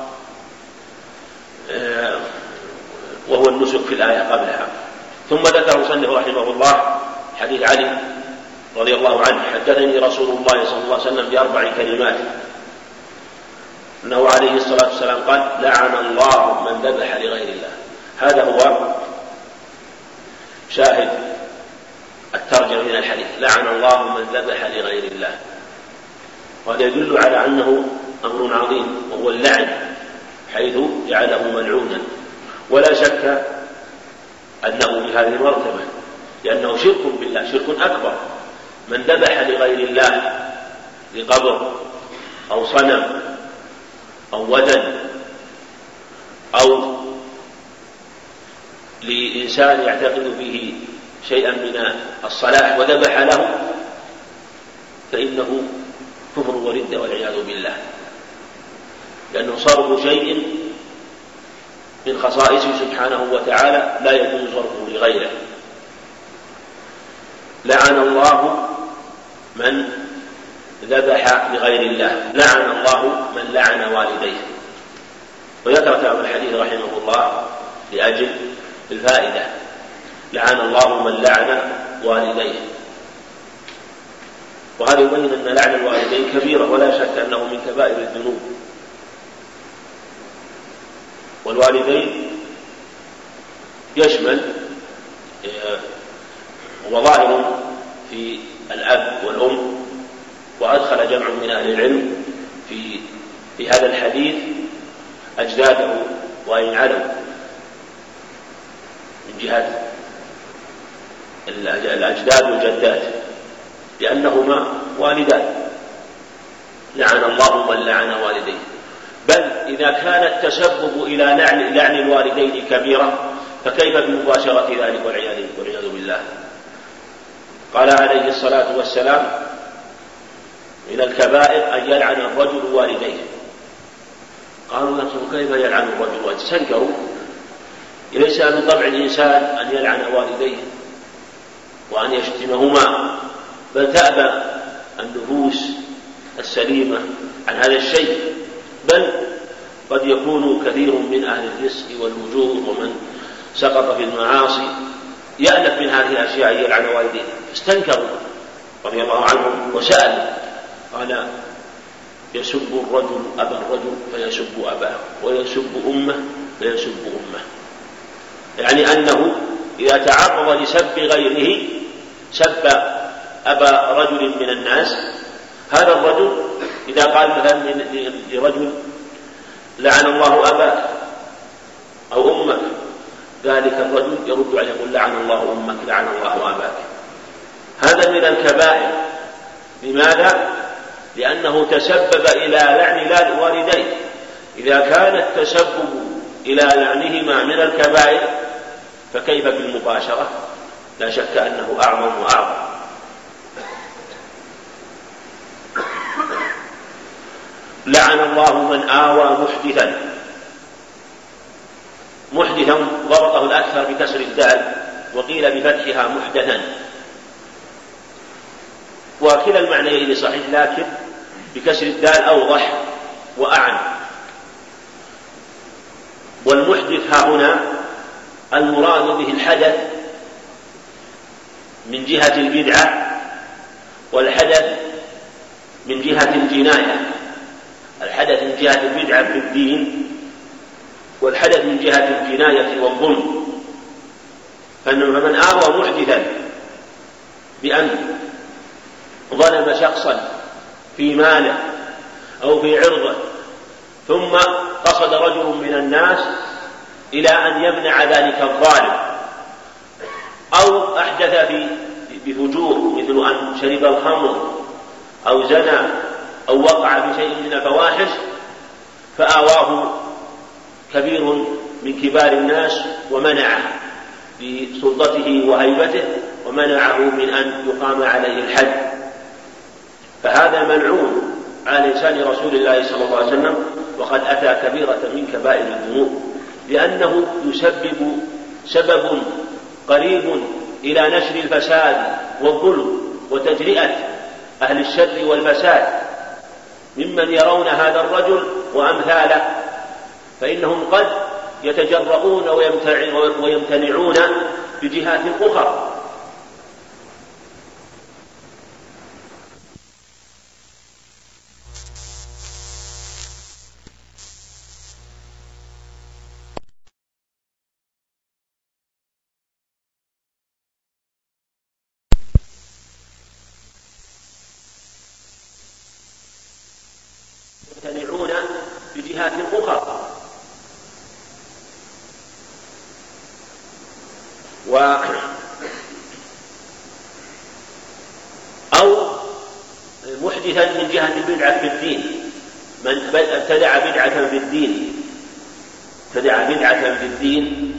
آه وهو النسك في الآية قبلها. ثم ذكر المصنف رحمه الله حديث علي رضي الله عنه حدثني رسول الله صلى الله عليه وسلم بأربع كلمات، أنه عليه الصلاة والسلام قال لعن الله من ذبح لغير الله. هذا هو شاهد الترجمة من الحديث، لعن الله من ذبح لغير الله. وهذا يدل على أنه أمر عظيم وهو اللعن، حيث جعله ملعونا. ولا شك أنه بهذه المرتبة، لأنه شرك بالله، شرك أكبر. من ذبح لغير الله لقبر أو صنم أو وثن أو لإنسان يعتقد فيه شيئا من الصلاح وذبح له، فإنه كفر وردة والعياذ بالله، لأنه صرف شيء من خصائصه سبحانه وتعالى لا يجوز صرفه لغيره. لعن الله من ذبح لغير الله، لعن الله من لعن والديه. وذكر كتاب الحديث رحمه الله لأجل الفائدة، لعن الله من لعن والديه. وهذا يبين أن لعن الوالدين كبيرة ولا شك أنه من كبائر الذنوب. والوالدين يشمل وظاهر في الأب والأم، وأدخل جمع من أهل العلم في في هذا الحديث أجداده وإن علوا من جهة الأجداد والجدات، لأنهما والدان، لعن الله من لعن والديه. بل إذا كان التسبب إلى لعن, لعن الوالدين كبيرة فكيف بمباشرة ذلك والعياذ بالله. قال عليه الصلاة والسلام من الكبائر أن يلعن الرجل والديه. قالوا نفسه كيف يلعن الرجل والديه؟ استنكروا، ليس من طبع الإنسان أن يلعن والديه وأن يشتمهما، بل تأبى النفوس السليمة عن هذا الشيء، بل قد يكون كثير من أهل الفسق والفجور ومن سقط في المعاصي يألف من هذه الأشياء يلعن والديه. استنكروا رضي الله عنهم وسأل، قال يسب الرجل أبا الرجل فيسب أباه، ويسب أمه فيسب أمه، يعني أنه إذا تعرض لسب غيره سب أبا رجل من الناس، هذا الرجل إذا قال مثلا لرجل لعن الله أباك أو أمك، ذلك الرجل يرد عليه يقول لعن الله أمك لعن الله أباك. هذا من الكبائر. لماذا؟ لأنه تسبب إلى لعن والديه. إذا كان التسبب إلى لعنهما من الكبائر فكيف بالمباشرة؟ لا شك أنه أعظم وأعظم. لعن الله من آوى محدثا. محدثا ضبطه الأكثر بكسر الدال، وقيل بفتحها محدثا، وكلا المعنيين صحيح، لكن بكسر الدال أوضح وأعن. والمحدث ها هنا المراد به الحدث من جهة البدعة، والحدث من جهة الجناية. الحدث من جهة البدعة في الدين، والحدث من جهة الجناية والظلم. فمن آوى محدثا بأن ظلم شخصا في ماله أو في عرضه، ثم قصد رجل من الناس إلى أن يمنع ذلك الظالم، أو أحدث في بفجور مثل أن شرب الخمر أو زنى أو وقع في شيء من الفواحش، فآواه كبير من كبار الناس ومنعه بسلطته وهيبته، ومنعه من أن يقام عليه الحد، فهذا ملعون على لسان رسول الله صلى الله عليه وسلم، وقد أتى كبيرة من كبائر الذنوب، لأنه يسبب سبب قريب إلى نشر الفساد والظلم وتجرئة أهل الشر والفساد ممن يرون هذا الرجل وأمثاله، فإنهم قد يتجرؤون ويمتنعون بجهات أخرى. يمتنعون بجهات أخرى. و أو محدثا من جهة البدعة في الدين، من ابتدع بدعة في الدين ابتدع بدعة في الدين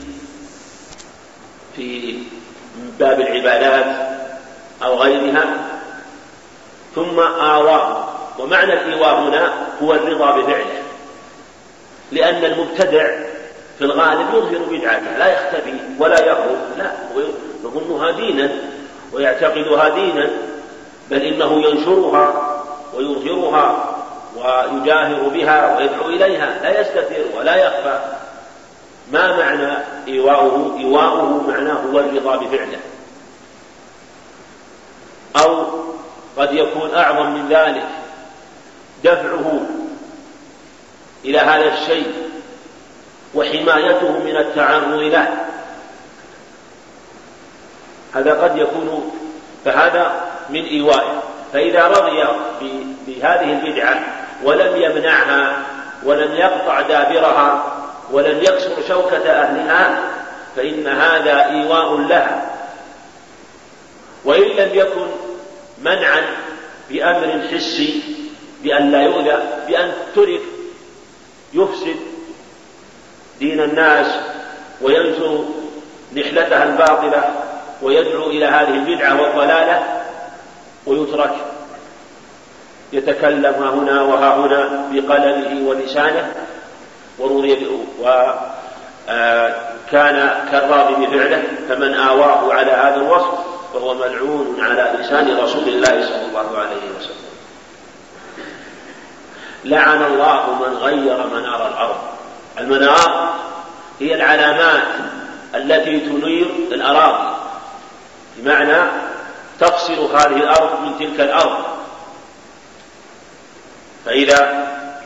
في باب العبادات أو غيرها، ثم آواه. ومعنى الإيواء هنا هو الرضا بفعله، لأن المبتدع في الغالب يظهر بدعته لا يختفي ولا يهرب، لا، يظنها دينا ويعتقدها دينا، بل إنه ينشرها ويظهرها ويجاهر بها ويدعو إليها، لا يستتر ولا يخفى. ما معنى إيواؤه؟ إيواؤه معناه هو الرضا بفعله، أو قد يكون أعظم من ذلك دفعه إلى هذا الشيء وحمايته من التعرض له، هذا قد يكون، فهذا من إيوائه. فإذا رضي بهذه البدعة ولم يمنعها ولم يقطع دابرها ولم يكسر شوكة أهلها فإن هذا إيواء لها. وإن لم يكن منعا بأمر حسي بأن لا يؤذى، بأن ترك يفسد دين الناس وينشر نحلتها الباطلة ويدعو إلى هذه البدعة والضلالة، ويترك يتكلم ها هنا وها هنا بقلمه ولسانه وكان كالراضي بفعله، فمن آواه على هذا الوصف فهو ملعون على لسان رسول الله صلى الله عليه وسلم. لعن الله من غير منار الأرض. المنار هي العلامات التي تنير الأراضي، بمعنى تفصل هذه الأرض من تلك الأرض. فإذا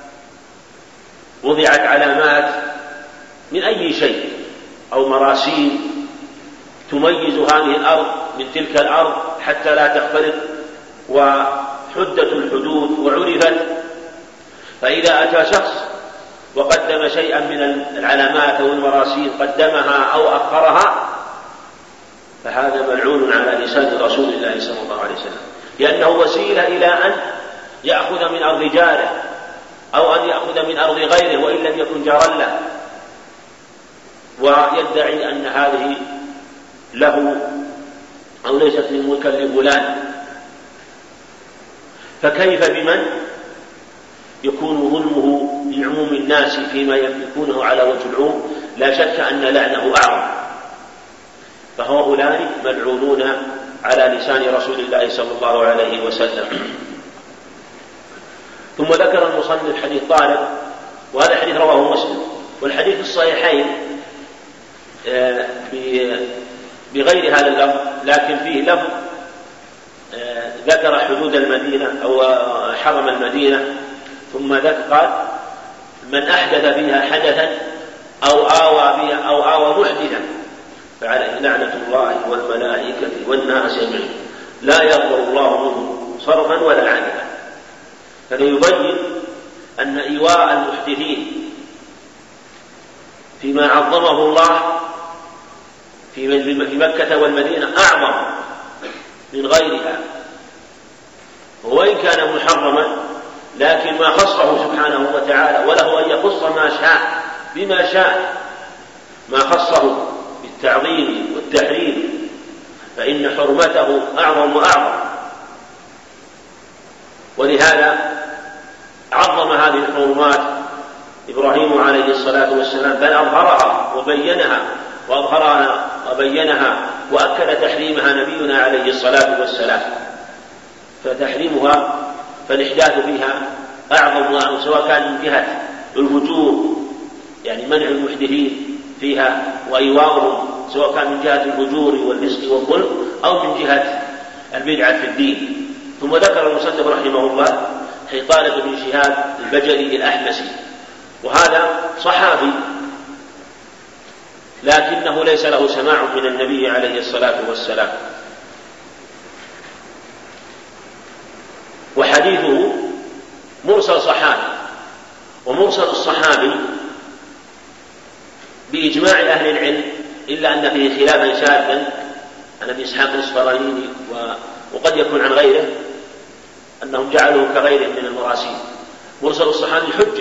وضعت علامات من أي شيء أو مراسيم تميز هذه الأرض من تلك الأرض حتى لا تختلط وحدة الحدود وعرفت، فإذا أتى شخص وقدم شيئا من العلامات أو المراسيم قدمها أو أخرها فهذا ملعون على لسان رسول الله صلى الله عليه وسلم، لأنه وسيلة إلى أن يأخذ من أرض جاره أو أن يأخذ من أرض غيره وإن لم يكن جارا له، ويدعي أن هذه له أو ليست من ملكا لفلان. فكيف بمن يكون ظلمه لعموم الناس فيما يملكونه على وجه العموم؟ لا شك أن لعنه أعظم. فهؤلاء ملعونون على لسان رسول الله صلى الله عليه وسلم. ثم ذكر المصنف حديث طالب، وهذا حديث رواه مسلم، والحديث الصحيحين بغير هذا اللفظ، لكن فيه لفظ ذكر حدود المدينة أو حرم المدينة، ثم ذكر قال من أحدث فيها حدثا أو آوى بها أو آوى محدثا فعليه لعنة الله والملائكة والناس أجمعين لا يغفر الله منه صرفا ولا عدلا. فليبين أن إيواء المحدثين فيما عظمه الله في مكة والمدينة أعظم من غيرها، وإن كان محرما لكن ما خصه سبحانه وتعالى، وله أن يخص ما شاء بما شاء، ما خصه بالتعظيم والتحريم فإن حرمته أعظم وأعظم. ولهذا عظم هذه الحرمات إبراهيم عليه الصلاة والسلام، بل أظهرها وبينها وأظهرها وبينها وأكد تحريمها نبينا عليه الصلاة والسلام. فتحريمها فالإحداث فيها أعظم وأعظم، سواء كان من جهة الفجور يعني منع المحدثين فيها وإيواؤهم، سواء كان من جهة الفجور والفسق والظلم أو من جهة البدعة في الدين. ثم ذكر المصنف رحمه الله حيطانة بن شهاب البجلي الأحمسي، وهذا صحابي لكنه ليس له سماع من النبي عليه الصلاة والسلام، وحديثه مرسل صحابي، ومرسل الصحابي بإجماع أهل العلم إلا أن فيه خلافا شاذا عن أبي إسحاق الإصفراني وقد يكون عن غيره أنهم جعلوه كغيره من المراسيل. مرسل الصحابي حجة،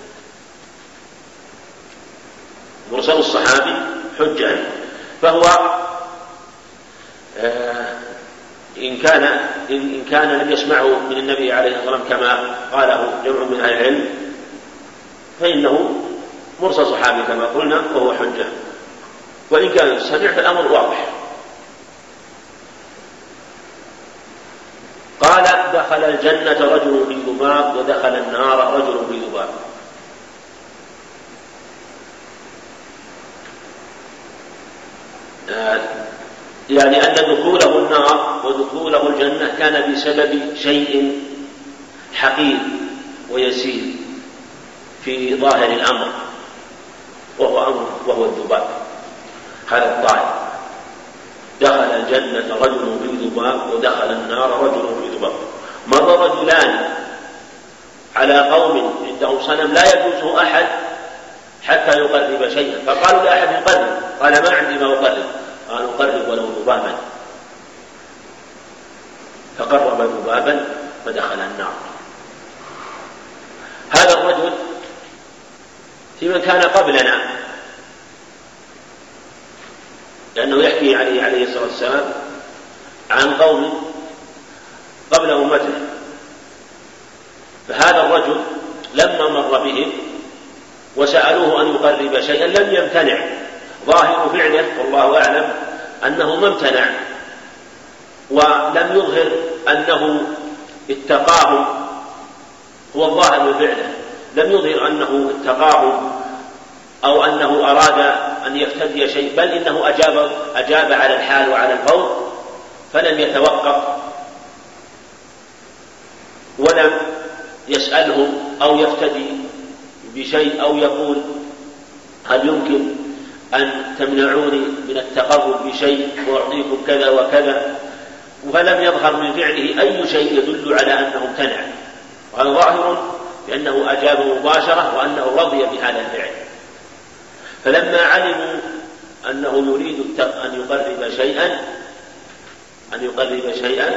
مرسل الصحابي حجة، فهو آه إن كان إن كان لم يسمعه من النبي عليه الصلاة والسلام كما قاله جمع من أهل العلم فإنه مرسل صحابي كما قلنا وهو حجة، وإن كان سمع فالأمر واضح. قال دخل الجنة رجل في ذباب ودخل النار رجل في ذباب. يعني أن دخوله النار ودخوله الجنة كان بسبب شيء حقير ويسير في ظاهر الأمر، وهو أمر وهو الذباب. هذا الطائر دخل الجنة رجل في ذباب ودخل النار رجل في ذباب. مر رجلان على قوم عندهم صنم لا يجوزه أحد حتى يقرب شيئا، فقالوا لأحد يقرب، قال ما عندي ما أقرب، قالوا قرب ولو ذبابا، فقرب ذبابا فدخل النار. هذا الرجل في من كان قبلنا، لأنه يحكي عليه عليه الصلاة والسلام عن قوم قبل أمته، فهذا الرجل لما مر بهم وسألوه أن يقرب شيئا لم يمتنع، ظاهر فعله والله أعلم أنه ما امتنع، ولم يظهر أنه اتقاهم، هو الظاهر من فعله لم يظهر أنه اتقاهم أو أنه أراد أن يفتدي شيء، بل إنه أجاب, أجاب على الحال وعلى الفور، فلم يتوقف ولم يسألهم أو يفتدي بشيء أو يقول هل يمكن أن تمنعوني من التقرب بشيء وأعطيكم كذا وكذا، فلم يظهر من فعله أي شيء يدل على أنه امتنع، وهذا ظاهر بأنه أجاب مباشرة وأنه رضي بهذا الفعل. فلما علموا أنه يريد أن يقرب شيئا أن يقرب شيئا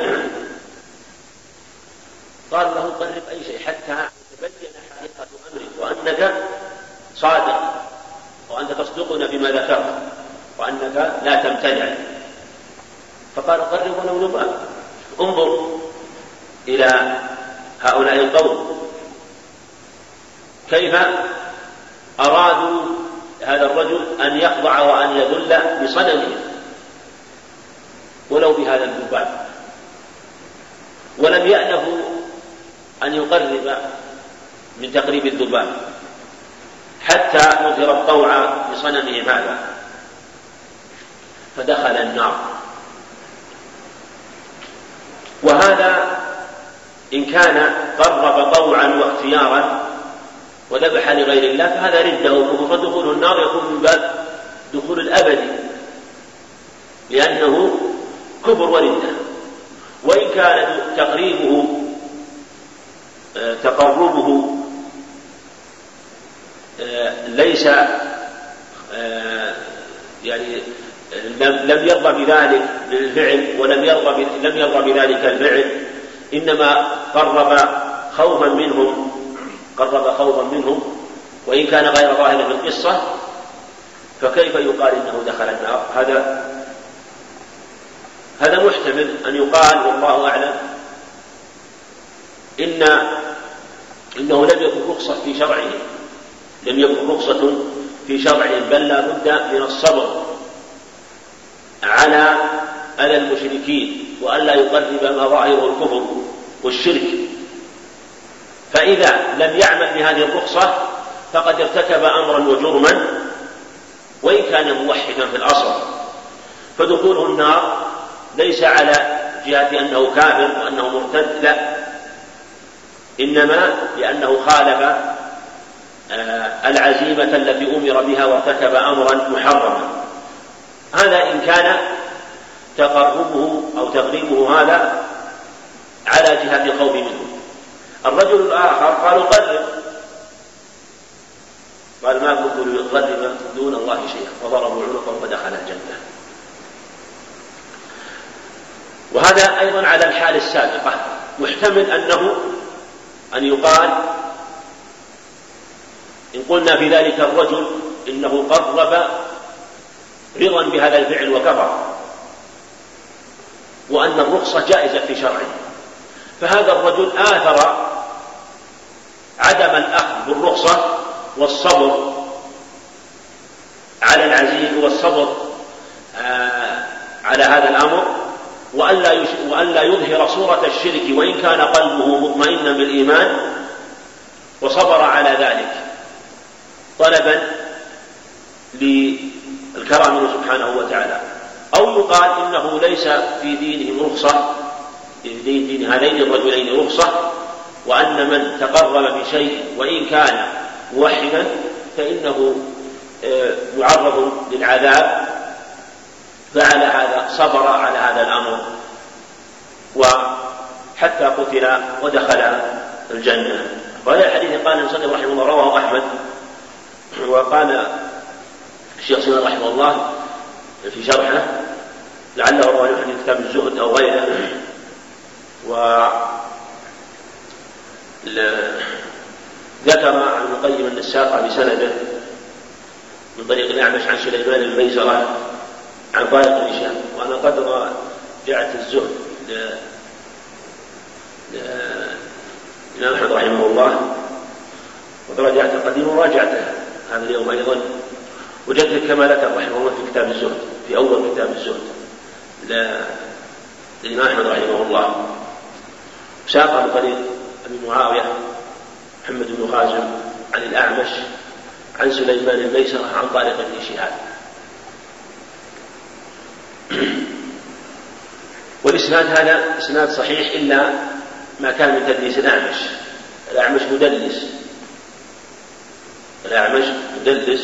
قال له قرب أي شيء حتى تبين حقيقة أمرك وأنك صادق وأنت تصدقنا بما ذكرت وأنك لا تمتنع. فقال قرب ولو ذباب. انظر إلى هؤلاء القوم كيف أرادوا هذا الرجل أن يخضع وأن يذل بصنمه ولو بهذا الذباب، ولم يأنفوا أن يقرب من تقريب الذباب حتى يظهر الطوع بصنمهم هذا، فدخل النار. وهذا إن كان قرب طوعا واختيارا وذبح لغير الله فهذا ردة وكفر، فدخول النار يكون من باب دخول الأبدي لأنه كفر وردة. وإن كان تقريبه تقربه ليس يعني لم يرضى بذلك بالفعل ولم يرضى لم يرضى بذلك الفعل، إنما قرب خوفا منهم قرب خوفا منهم وإن كان غير ظاهر في القصة، فكيف يقال إنه دخل النار؟ هذا هذا محتمل أن يقال والله أعلم إن إنه لم يكن رخصة في شرعه لم يكن رخصة في شرعه بل لا بد من الصبر على أذى المشركين وألا يقرب ما ظاهره الكفر والشرك. فإذا لم يعمل بهذه الرخصة فقد ارتكب أمرا وجرما وإن كان موحدا في الأصل، فدخوله النار ليس على جهة أنه كافر وأنه مرتد، لا، إنما لأنه خالف العزيمة التي أمر بها وارتكب أمرا محرما. هذا إن كان تقربه أو تقريبه هذا على جهة الخوف منه. الرجل الآخر قالوا قرب، قال ما كنت لأقرب دون الله شيئا، فضربوا عنقه ودخل الجنة. وهذا أيضا على الحال السابقة، محتمل أنه أن يقال إن قلنا في ذلك الرجل إنه قرب رضا بهذا الفعل وكفر، وأن الرخصة جائزة في شرعه. فهذا الرجل آثر عدم الأخذ بالرخصة والصبر على العزيز والصبر على هذا الأمر، وألا يظهر صورة الشرك وإن كان قلبه مطمئنا بالإيمان، وصبر على ذلك طلبا للكرم منه سبحانه وتعالى. أو يقال إنه ليس في دينهم رخصة، في دين هذين الرجلين رخصة، وأن من تقرب بشيء وإن كان موحدا فإنه يعرض للعذاب، فعلى هذا صبر على هذا الأمر وحتى قتل ودخل الجنة. وهذا الحديث قال المصنف رحمه الله رواه أحمد، وقال الشيخ سلمان رحمه الله في شرحه لعله رواه في كتاب الزهد أو غيره، وذكر عن ابن القيم أن الساق بسنده من طريق الأعمش عن سليمان الميسرة عن طارق بن شهاب. وأنا قد رجعت الزهد لإمام أحمد رحمه الله، وقد رجعت القديم وراجعته هذا اليوم أيضا، وجدت كما ذكر رحمه الله في كتاب الزهد، في أول كتاب الزهد للإمام أحمد رحمه الله. ساق من طريق أبي معاوية محمد بن خازم عن الأعمش عن سليمان الميسرة عن طارق بن شهاب. والإسناد هذا إسناد صحيح إلا ما كان من تدليس الأعمش. الأعمش مدلس، الأعمش مدلس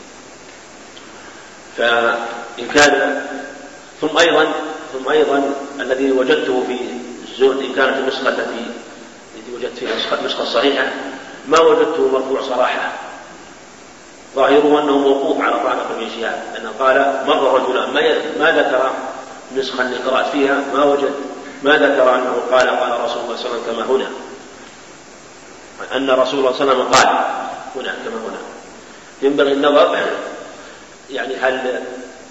فإن كان ثم أيضا ثم أيضا الذي وجدته في الزهد إن كانت النسخة التي وجدت فيها النسخة الصحيحة ما وجدته مرفوع صراحة، ظاهره أنه موقوف على طارق بن شهاب، لأنه قال مر رجلان، ما ذكر نسخة اللي قرأت فيها ما وجد ما ذكر أنه قال قال رسول الله صلى الله عليه وسلم كما هنا، أن رسول الله صلى الله عليه وسلم قال هنا كما هنا. ينبغي النظر يعني هل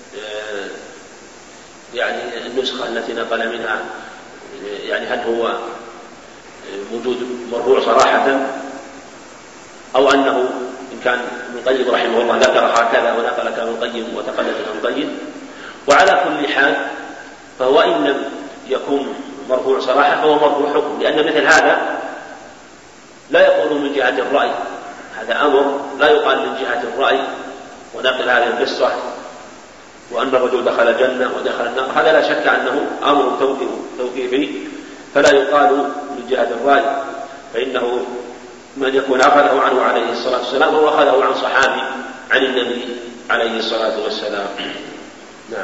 يعني النسخة التي نقل منها يعني هل هو موجود مرفوع صراحة، أو أنه إن كان ابن القيم رحمه الله ذكر هكذا ونقل كلام ابن القيم وتقلد ابن القيم. وعلى كل حال فهو إن لم يكن مرفوع صراحة فهو مرفوع حكم، لأن مثل هذا لا يقول من جهة الرأي، هذا أمر لا يقال من جهة الرأي ونقل هذه القصة وأن الرجل دخل الجنة ودخل النار، هذا لا شك أنه أمر توقيفي فلا يقال من جهة الرأي، فإنه من يكون أخذه عنه عليه الصلاة والسلام هو أخذه عن صحابي عن النبي عليه الصلاة والسلام. نعم.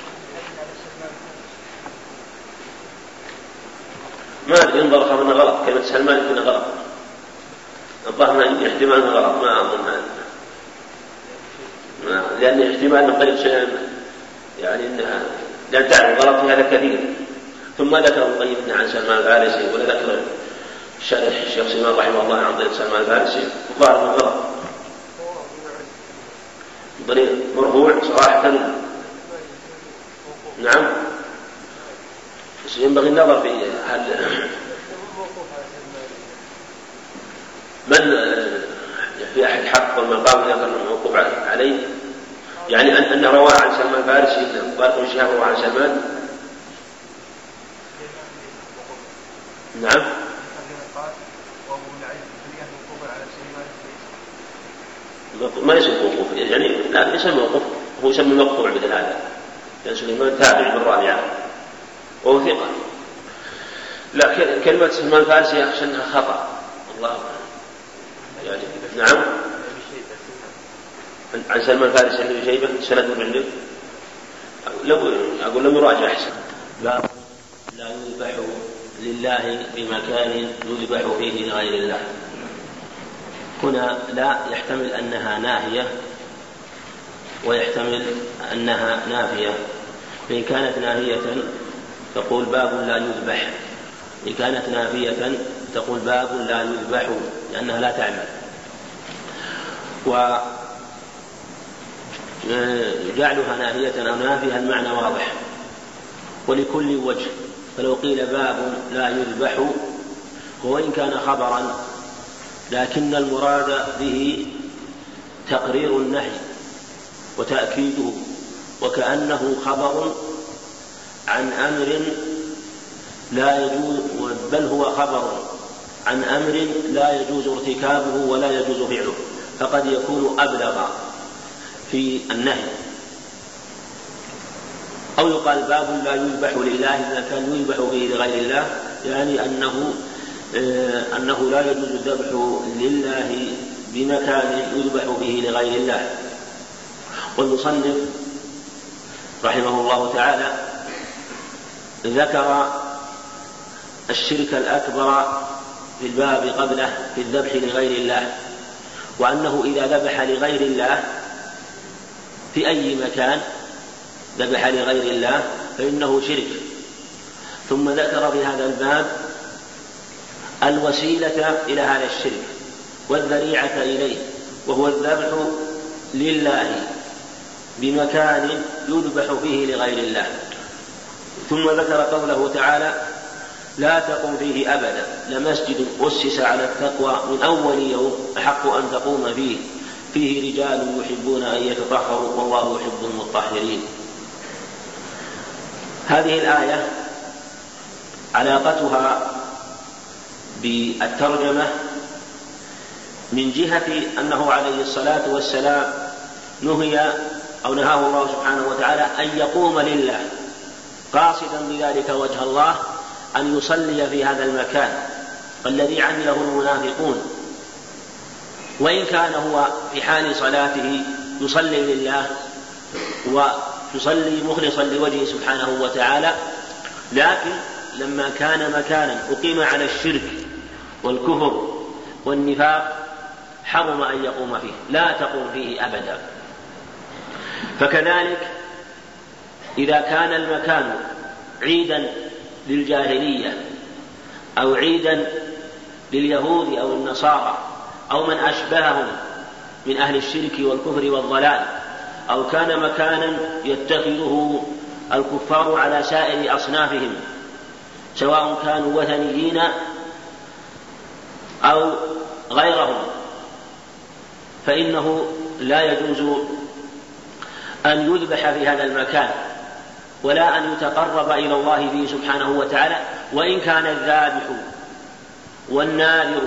ما ينظر خبرنا غلط، كلمة سلمان يكون غلط، الظاهر احتمال غلط، ما أظن ما لأن احتمال من طريق شيء يعني إنها لأن تعرف غلط في هذا كثير. ثم ذكر ابن القيم عن سلمان الفارسي، ولا ذكر الشارح الشيخ سلمان رحمه الله عن طريق سلمان الفارسي وقال من غلط من طريق مرفوع صراحة. نعم، بس ينبغي النظر في هل من في أحد حق والمقام ذكر الموقوف عليه، يعني أن أنه رواه عن سلمان الفارسي طارق بن شهاب رواه عن سلمان. نعم. ما يسمى موقوف، يعني لا يسمى موقوف، هو يسمى مقطوع مثل هذا، لأن سليمان تابع من رابعة وهو ثقة. لا كلمة سلمان الفارسي أخشى أنها خطأ الله يعني. نعم. عن سلمان الفارسي عن ابن شيبة سند عنده، لو أقول لم يراجع أحسن. لا لا يذبح لله بمكان يذبح فيه لغير الله. هنا لا يحتمل أنها ناهية ويحتمل أنها نافية. فإن كانت ناهية تقول باب لا يذبح، إن كانت نافية تقول باب لا يذبح لأنها لا تعمل. وجعلها ناهية أو نافية المعنى واضح، ولكل وجه، فلو قيل باب لا يذبح وإن كان خبرا لكن المراد به تقرير النهي وتأكيده، وكأنه خبر عن أمر لا يجوز، بل هو خبر عن أمر لا يجوز ارتكابه ولا يجوز فعله، فقد يكون أبلغ في النهي. أو يقال باب لا يذبح لله إذا كان يذبح به لغير الله، يعني أنه آه أنه لا يجوز الذبح لله بمكان يذبح به لغير الله. والمصنف رحمه الله تعالى ذكر الشرك الأكبر في الباب قبله في الذبح لغير الله، وأنه إذا ذبح لغير الله في أي مكان ذبح لغير الله فإنه شرك. ثم ذكر في هذا الباب الوسيلة إلى هذا الشرك والذريعة إليه، وهو الذبح لله بمكان يذبح فيه لغير الله. ثم ذكر قوله تعالى لا تقم فيه أبدا لمسجد أسس على التقوى من أول يوم أحق أن تقوم فيه فيه رجال يحبون أن يتطهروا والله يحب المطهرين. هذه الآية علاقتها بالترجمة من جهة أنه عليه الصلاة والسلام نهي أو نهاه الله سبحانه وتعالى أن يقوم لله قاصدا بذلك وجه الله، أن يصلي في هذا المكان الذي عمله المنافقون، وإن كان هو في حال صلاته يصلي لله ويصلي مخلصا لوجهه سبحانه وتعالى، لكن لما كان مكانا أقيم على الشرك والكفر والنفاق حرم أن يقوم فيه، لا تقوم فيه أبدا. فكذلك إذا كان المكان عيدا للجاهلية أو عيدا لليهود أو النصارى أو من أشبههم من أهل الشرك والكفر والضلال، أو كان مكانا يتخذه الكفار على سائر أصنافهم سواء كانوا وثنيين أو غيرهم، فإنه لا يجوز أن يذبح في هذا المكان ولا أن يتقرب إلى الله به سبحانه وتعالى، وإن كان الذابح والناذر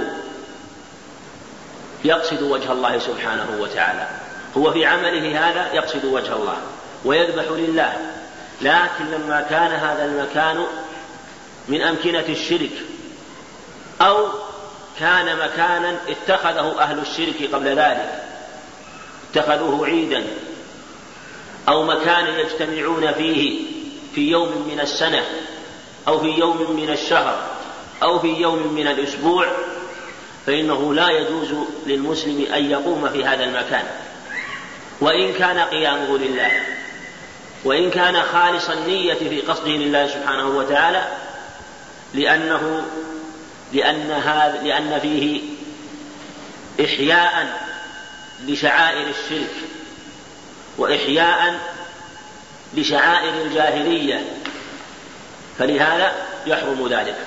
يقصد وجه الله سبحانه وتعالى، هو في عمله هذا يقصد وجه الله ويذبح لله. لكن لما كان هذا المكان من أمكنة الشرك أو كان مكانا اتخذه أهل الشرك قبل ذلك، اتخذوه عيدا أو مكانا يجتمعون فيه في يوم من السنة أو في يوم من الشهر أو في يوم من الأسبوع، فإنه لا يجوز للمسلم أن يقوم في هذا المكان، وإن كان قيامه لله، وإن كان خالص النية في قصده لله سبحانه وتعالى، لأنه لأن, هذا لأن فيه إحياء لشعائر الشرك وإحياء لشعائر الجاهلية، فلهذا يحرم ذلك.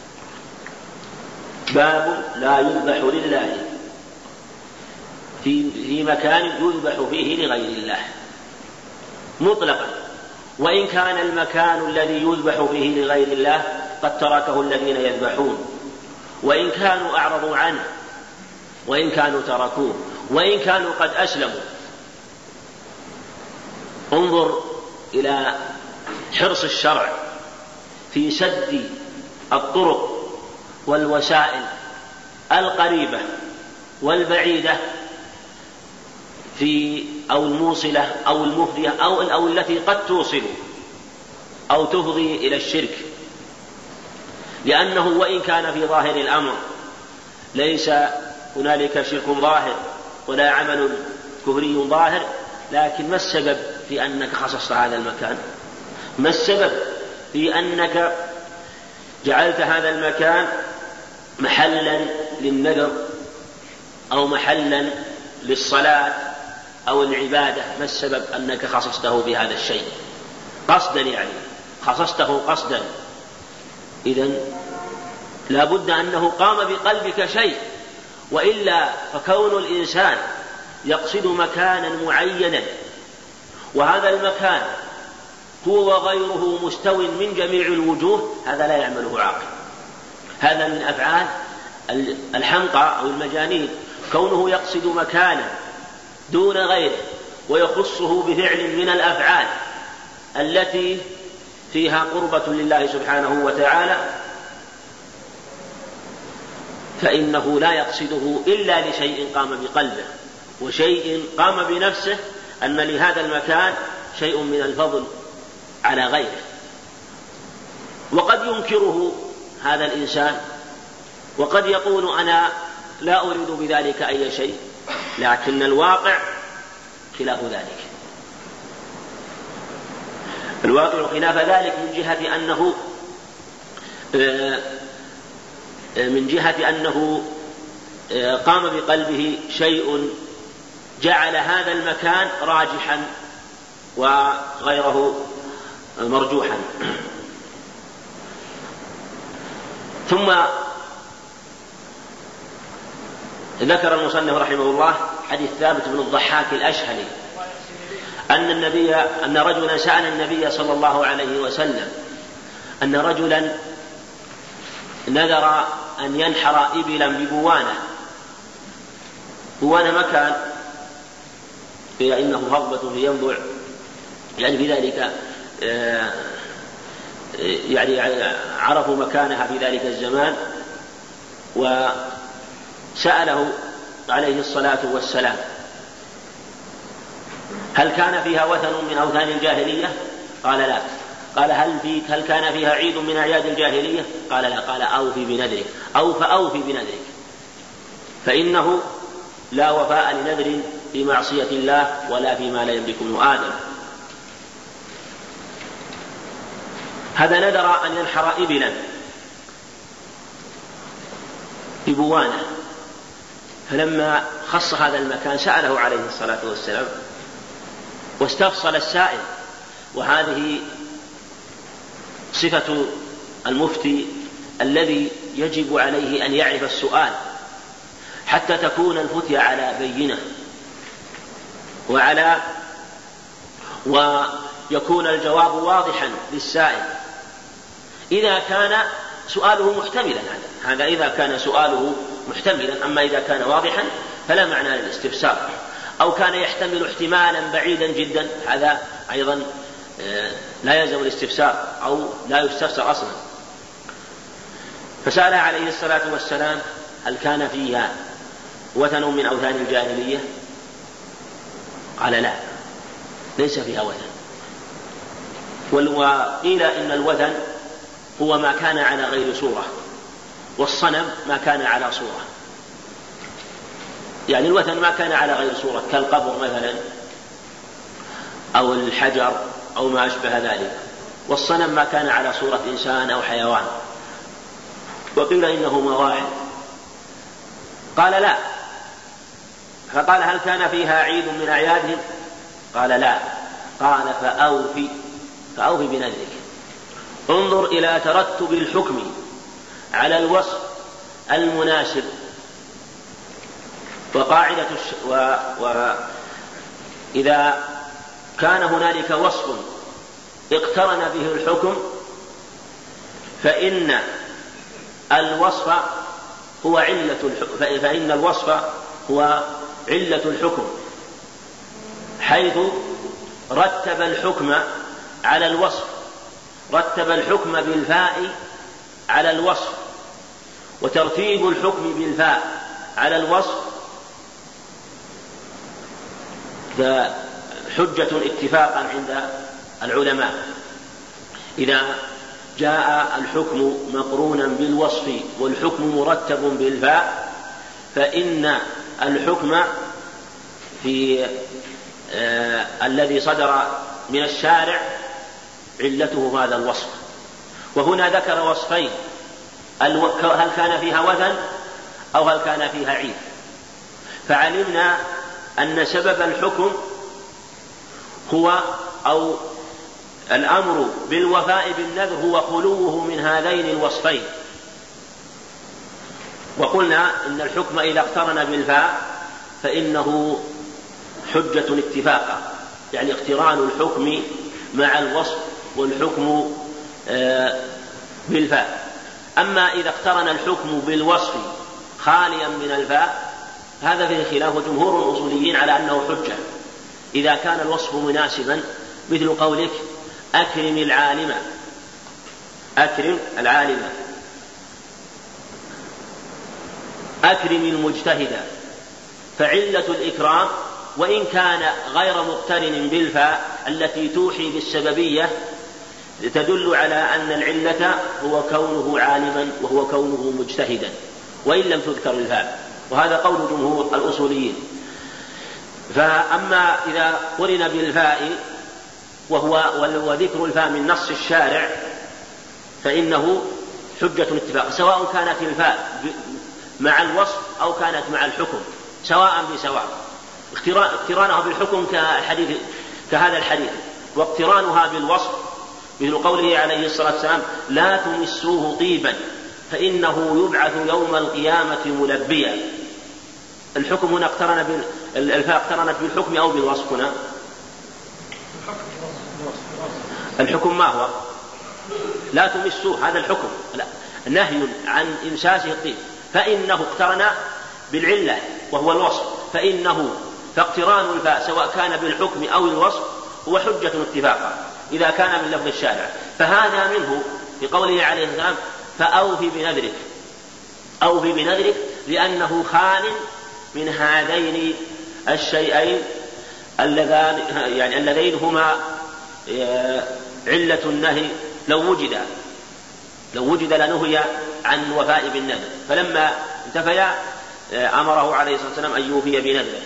باب لا يذبح لله في, في مكان يذبح فيه لغير الله مطلقا، وإن كان المكان الذي يذبح فيه لغير الله قد تركه الذين يذبحون، وإن كانوا أعرضوا عنه، وإن كانوا تركوه، وإن كانوا قد أسلموا. انظر إلى حرص الشرع في سد الطرق والوسائل القريبة والبعيدة في أو الموصلة أو المفضية أو, أو التي قد توصل أو تفضي إلى الشرك، لأنه وإن كان في ظاهر الأمر ليس هنالك شرك ظاهر ولا عمل كفري ظاهر، لكن ما السبب في أنك خصصت هذا المكان؟ ما السبب في أنك جعلت هذا المكان محلا للنذر أو محلا للصلاة أو العبادة؟ ما السبب أنك خصصته بهذا الشيء قصدا يعني؟ خصصته قصدا، إذن لا بد أنه قام بقلبك شيء، وإلا فكون الإنسان يقصد مكانا معينا وهذا المكان هو وغيره مستو من جميع الوجوه، هذا لا يعمله عاقل. هذا من أفعال الحمقى أو المجانين، كونه يقصد مكانا دون غيره ويخصه بفعل من الأفعال التي فيها قربة لله سبحانه وتعالى، فإنه لا يقصده إلا لشيء قام بقلبه وشيء قام بنفسه أن لهذا المكان شيء من الفضل على غيره. وقد ينكره هذا الإنسان وقد يقول أنا لا أريد بذلك أي شيء، لكن الواقع خلاف ذلك. الواقع خلاف ذلك من جهة أنه من جهة أنه قام بقلبه شيء جعل هذا المكان راجحا وغيره مرجوحا. ثم ذكر المصنف رحمه الله حديث ثابت بن الضحاك الأشهلي أن النبي أن رجلا سأل النبي صلى الله عليه وسلم أن رجلا نذر أن ينحر إبلا ببوانة. بوانة مكان فإنه هضبة في ينبع، يعني بذلك يعني عرفوا مكانها في ذلك الزمان، وسأله عليه الصلاة والسلام هل كان فيها وثن من أوثان الجاهلية؟ قال لا. قال هل, في هل كان فيها عيد من أعياد الجاهلية؟ قال لا. قال أوفي بنذرك أو فأوفي بنذرك، فإنه لا وفاء لنذر في معصية الله ولا فيما لا يملك ابن آدم. هذا نذر أن ينحر إبلا ببوانة، فلما خص هذا المكان سأله عليه الصلاة والسلام واستفصل السائل، وهذه صفة المفتي الذي يجب عليه أن يعرف السؤال حتى تكون الفتية على بينة وعلى ويكون الجواب واضحا للسائل إذا كان سؤاله محتملا. هذا هذا إذا كان سؤاله محتملا، أما إذا كان واضحا فلا معنى للاستفسار، أو كان يحتمل احتمالا بعيدا جدا هذا أيضا لا يلزم الاستفسار أو لا يستفسر أصلا. فسأل عليه الصلاة والسلام هل كان فيها وثن من أوثان الجاهلية؟ قال لا، ليس فيها وثن. وقيل إن الوثن هو ما كان على غير صورة، والصنم ما كان على صورة. يعني الوثن ما كان على غير صورة كالقبر مثلا أو الحجر أو ما أشبه ذلك، والصنم ما كان على صورة إنسان أو حيوان. وقيل إنهما واحد. قال لا. فقال هل كان فيها عيد من أعيادهم؟ قال لا. قال فأوفي فأوفي بنذرك. انظر إلى ترتب الحكم على الوصف المناسب. وقاعدة الش... و... وإذا كان هنالك وصف اقترن به الحكم فإن الوصف هو علة الحكم فإن الوصف هو علة الحكم، حيث رتب الحكم على الوصف، رتب الحكم بالفاء على الوصف، وترتيب الحكم بالفاء على الوصف فحجة اتفاقا عند العلماء. إذا جاء الحكم مقرونا بالوصف والحكم مرتب بالفاء فإن الحكم في آه الذي صدر من الشارع علته هذا الوصف. وهنا ذكر وصفين، هل كان فيها وثن أو هل كان فيها عيد، فعلمنا أن سبب الحكم هو أو الأمر بالوفاء بالنذر هو خلوه من هذين الوصفين. وقلنا إن الحكم إذا اقترن بالفاء فإنه حجة اتفاقا، يعني اقتران الحكم مع الوصف والحكم بالفاء. أما إذا اقترن الحكم بالوصف خاليا من الفاء هذا فيه خلاف جمهور الأصوليين على أنه حجة إذا كان الوصف مناسبا، مثل قولك أكرم العالم، أكرم العالم، أكرم المجتهد، فعلة الإكرام وإن كان غير مقترن بالفاء التي توحي بالسببية تدل على أن العلة هو كونه عالما وهو كونه مجتهدا وإن لم تذكر الفاء، وهذا قول جمهور الأصوليين. فأما إذا قرن بالفاء وهو وذكر الفاء من نص الشارع فإنه حجة اتفاق، سواء كانت الفاء مع الوصف أو كانت مع الحكم سواء بسواء. اقترانها بالحكم كالحديث كهذا الحديث، واقترانها بالوصف مثل قوله عليه الصلاة والسلام لا تمسوه طيبا فإنه يبعث يوم القيامة ملبيا. الحكم هنا اقترن الفاء اقترنت بالحكم أو بالوصف؟ هنا الحكم ما هو؟ لا تمسوه، هذا الحكم، لا نهي عن إمساسه الطيب، فإنه اقترن بالعلة وهو الوصف، فإنه فاقتران الفاء سواء كان بالحكم أو الوصف هو حجة اتفاقا إذا كان من لفظ الشارع. فهذا منه في قوله عليه السلام فأوفي بنذرك، أوفي بنذرك لأنه خال من هذين الشيئين اللذان يعني اللذين هما علة النهي. لو وجد لو وجد لنهي عن وفاء بالنذر، فلما انتفيا أمره عليه الصلاة والسلام أن يوفي بنذره.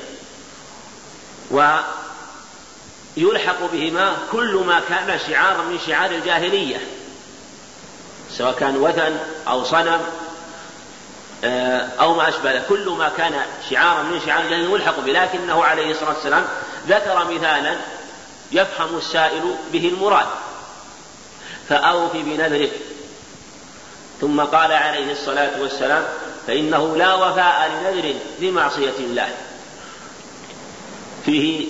ويلحق بهما كل ما كان شعارا من شعار الجاهلية سواء كان وثن أو صنم أو ما أشبه، كل ما كان شعارا من شعار الجاهلية يلحق به، لكنه عليه الصلاة والسلام ذكر مثالا يفهم السائل به المراد، فأوفي بنذرك، ثم قال عليه الصلاة والسلام فإنه لا وفاء لنذر بمعصية الله فيه.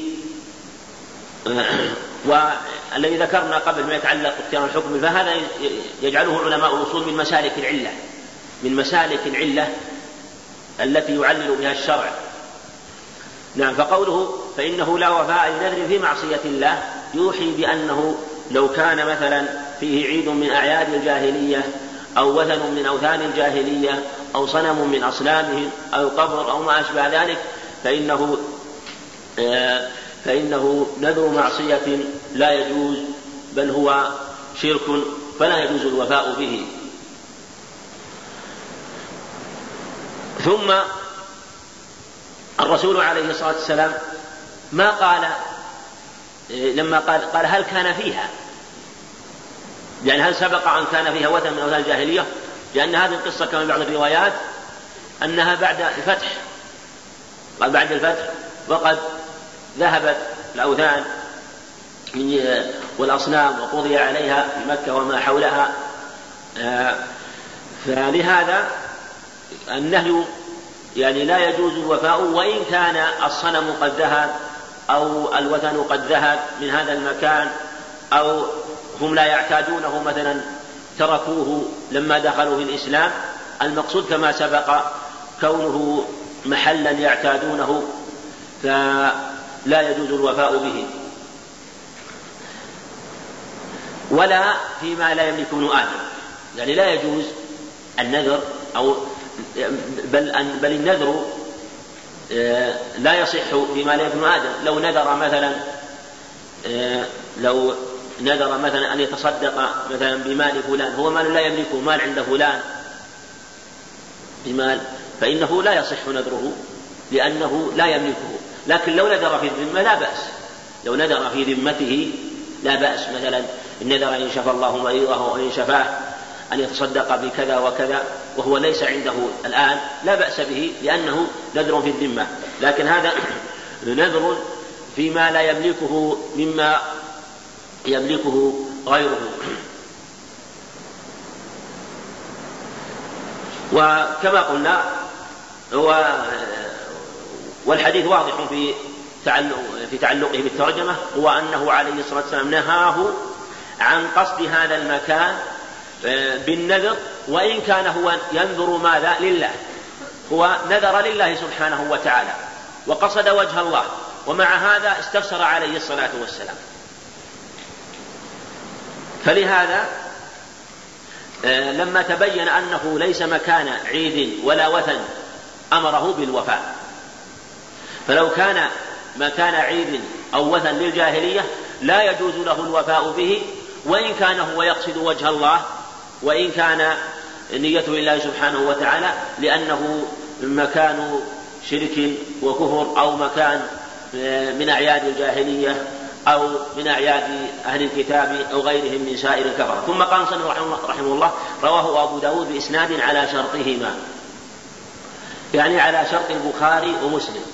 والذي ذكرنا قبل ما يتعلق باختيار الحكم فهذا يجعله علماء الأصول من مسالك العلة من مسالك العلة التي يعلل بها الشرع. نعم. فقوله فإنه لا وفاء لنذر في معصية الله يوحي بأنه لو كان مثلا فيه عيد من أعياد الجاهلية أو وثن من أوثان الجاهلية أو صنم من أصنامهم أو قبر أو ما أشبه ذلك فإنه آه فإنه نذر معصية لا يجوز، بل هو شرك فلا يجوز الوفاء به. ثم الرسول عليه الصلاة والسلام ما قال لما قال, قال هل كان فيها، يعني هل سبق أن كان فيها وثن من أوثان الجاهلية، لأن هذه القصة كما بعض الروايات أنها بعد الفتح قال بعد الفتح وقد ذهبت الأوثان والأصنام وقضي عليها في مكة وما حولها. فلهذا النهي يعني لا يجوز الوفاء وإن كان الصنم قد ذهب أو الوثن قد ذهب من هذا المكان أو هم لا يعتادونه مثلا تركوه لما دخلوا في الإسلام. المقصود كما سبق كونه محلا يعتادونه فلا يجوز الوفاء به، ولا فيما لا يملك ابن آدم، يعني لا يجوز النذر أو بل, أن بل النذر لا يصح فيما لا يملك ابن آدم. لو نذر مثلا لو نذر مثلا أن يتصدق مثلا بمال فلان، هو مال لا يملكه، مال عند فلان بمال، فإنه لا يصح نذره لأنه لا يملكه. لكن لو نذر في الذمة لا بأس، لو نذر في ذمته لا بأس، مثلا إن نذر إن شفى الله مريضه وإن شفاه أن يتصدق بكذا وكذا وهو ليس عنده الآن لا بأس به لأنه نذر في الذمة. لكن هذا نذر فيما لا يملكه مما يملكه غيره. وكما قلنا هو والحديث واضح في تعلق في تعلقه بالترجمة، هو أنه عليه الصلاة والسلام نهاه عن قصد هذا المكان بالنذر، وإن كان هو ينذر ماذا لله، هو نذر لله سبحانه وتعالى وقصد وجه الله، ومع هذا استفسر عليه الصلاة والسلام. فلهذا لما تبين أنه ليس مكان عيد ولا وثن أمره بالوفاء. فلو كان مكان عيد أو وثن للجاهلية لا يجوز له الوفاء به، وإن كان هو يقصد وجه الله، وإن كان نيته لله سبحانه وتعالى، لأنه مكان شرك وكفر أو مكان من أعياد الجاهلية أو من أعياد أهل الكتاب أو غيرهم من سائر الكفرة. ثم قال صلى الله رحمه الله: رواه أبو داود بإسناد على شرطهما، يعني على شرط البخاري ومسلم.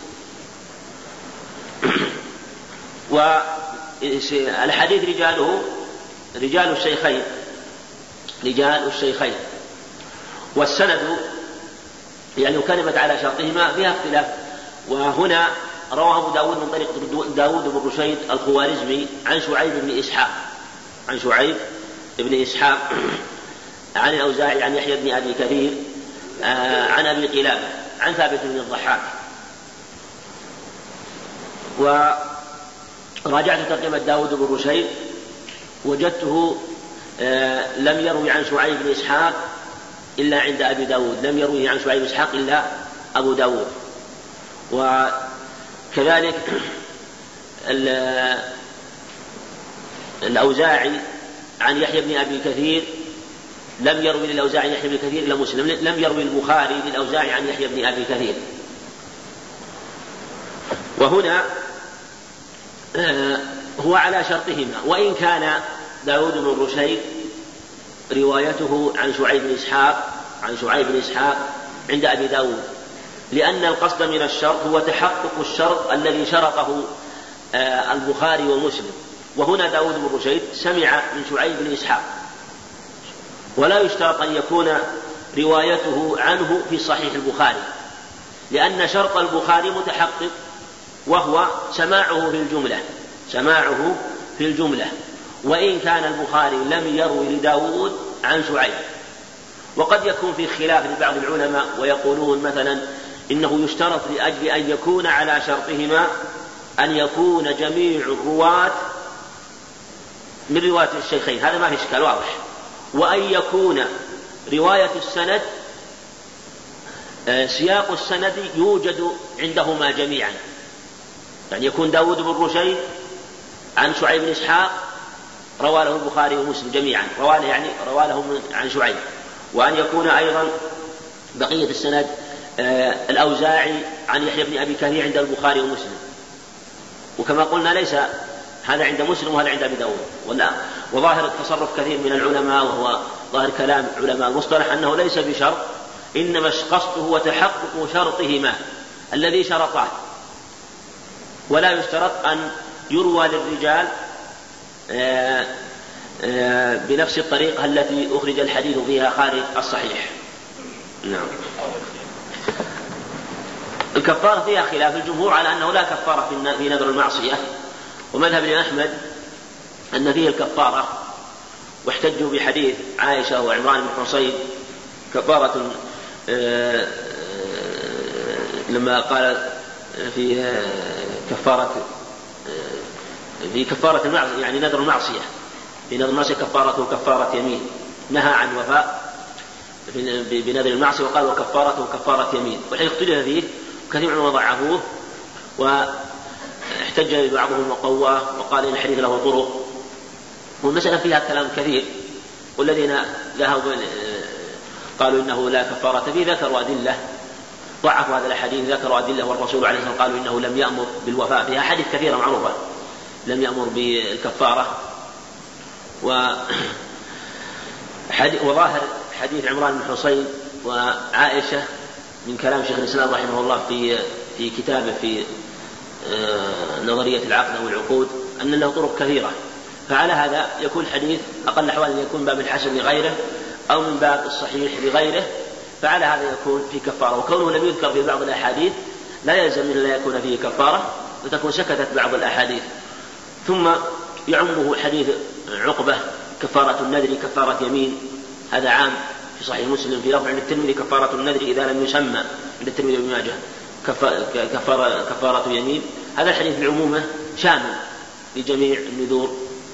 والحديث رجاله رجال الشيخين رجال الشيخين والسند يعني كلمة على شرطهما فيها اختلاف. وهنا رواه أبو داود من طريق داود بن رشيد الخوارزمي عن شعيب بن إسحاق عن شعيب بن إسحاق عن الأوزاعي عن يحيى بن أبي كثير عن أبي قلابة عن ثابت بن الضحاك. وراجعت ترجمة داود بن رشيد وجدته لم يروي عن شعيب بن إسحاق إلا عند أبي داود، لم يروي عن شعيب بن إسحاق إلا أبو داود. وكذلك الأوزاعي عن يحيى بن أبي كثير لم يروي للأوزاعي عن يحيى بن كثير إلا مسلم، لم يروي البخاري للأوزاعي عن يحيى بن أبي كثير. وهنا هو على شرطهما، وإن كان داود بن رشيد روايته عن شعيب بن إسحاق عن شعيب بن إسحاق عند أبي داود، لأن القصد من الشرط هو تحقق الشرط الذي شرطه البخاري ومسلم. وهنا داود بن رشيد سمع من شعيب بن إسحاق، ولا يشترط أن يكون روايته عنه في صحيح البخاري، لأن شرط البخاري متحقق وهو سماعه في الجملة سماعه في الجملة وإن كان البخاري لم يروي لداود عن شعيب. وقد يكون في خلاف لبعض العلماء ويقولون مثلا إنه يشترط لأجل أن يكون على شرطهما أن يكون جميع الرواة من رواية الشيخين، هذا ما في إشكال واضح، وأن يكون رواية السند سياق السند يوجد عندهما جميعا، يعني يكون داود بن رشيد عن شعيب بن إسحاق روى له البخاري ومسلم جميعا، روى له يعني روى له عن شعيب، وأن يكون أيضا بقية السند الأوزاعي عن يحيى بن أبي كثير عند البخاري ومسلم. وكما قلنا ليس هذا عند مسلم وهذا عند أبي داود، ولا وظاهر التصرف كثير من العلماء وهو ظاهر كلام علماء المصطلح أنه ليس بشرط، إنما قصده هو تحقق شرطهما الذي شرطاه، ولا يشترط أن يروى للرجال بنفس الطريقة التي أخرج الحديث فيها خارج الصحيح. نعم. الكفارة فيها خلاف، الجمهور على أنه لا كفارة في نذر المعصية، ومذهب الإمام أحمد أن فيه الكفارة، واحتجوا بحديث عائشة وعمران بن حصين كفارة لما قال في كفارة في كفارة المعصية يعني نذر المعصية، في نذر المعصية كفارته كفارة يمين، نهى عن وفاء بنذر المعصية وقال وكفارته كفارة يمين، والحديث اختلف فيه وكثير منهم ضعفوه، واحتج بعضهم وقواه وقال إن الحديث له طرق، والمسألة فيها كلام كثير، والذين ذهبوا قالوا إنه لا كفارة فيه ذكروا أدلة ضعفوا هذا الحديث، ذكروا أدلة، والرسول عليه الصلاة والسلام قالوا إنه لم يأمر بالوفاء فيها، حديث كثيرة معروفة لم يأمر بالكفارة. وظاهر حديث عمران بن حصين وعائشة من كلام شيخ الإسلام رحمه الله في في كتابه في نظرية العقد والعقود أن له طرق كثيرة، فعلى هذا يكون الحديث أقل الأحوال أن يكون باب الحسن لغيره أو من باب الصحيح لغيره، فعلى هذا يكون في كفارة. وكونه لم يذكر في بعض الأحاديث لا يلزم من لا يكون فيه كفارة، وتكون سكتت بعض الأحاديث. ثم يعمه حديث عقبة كفارة النذر كفارة يمين، هذا عام في صحيح مسلم. في لفظ عند الترمذي كفارة النذر إذا لم يسمى، عند الترمذي وابن ماجه كفارة, كفارة يمين. هذا الحديث بعمومه شامل لجميع النذور.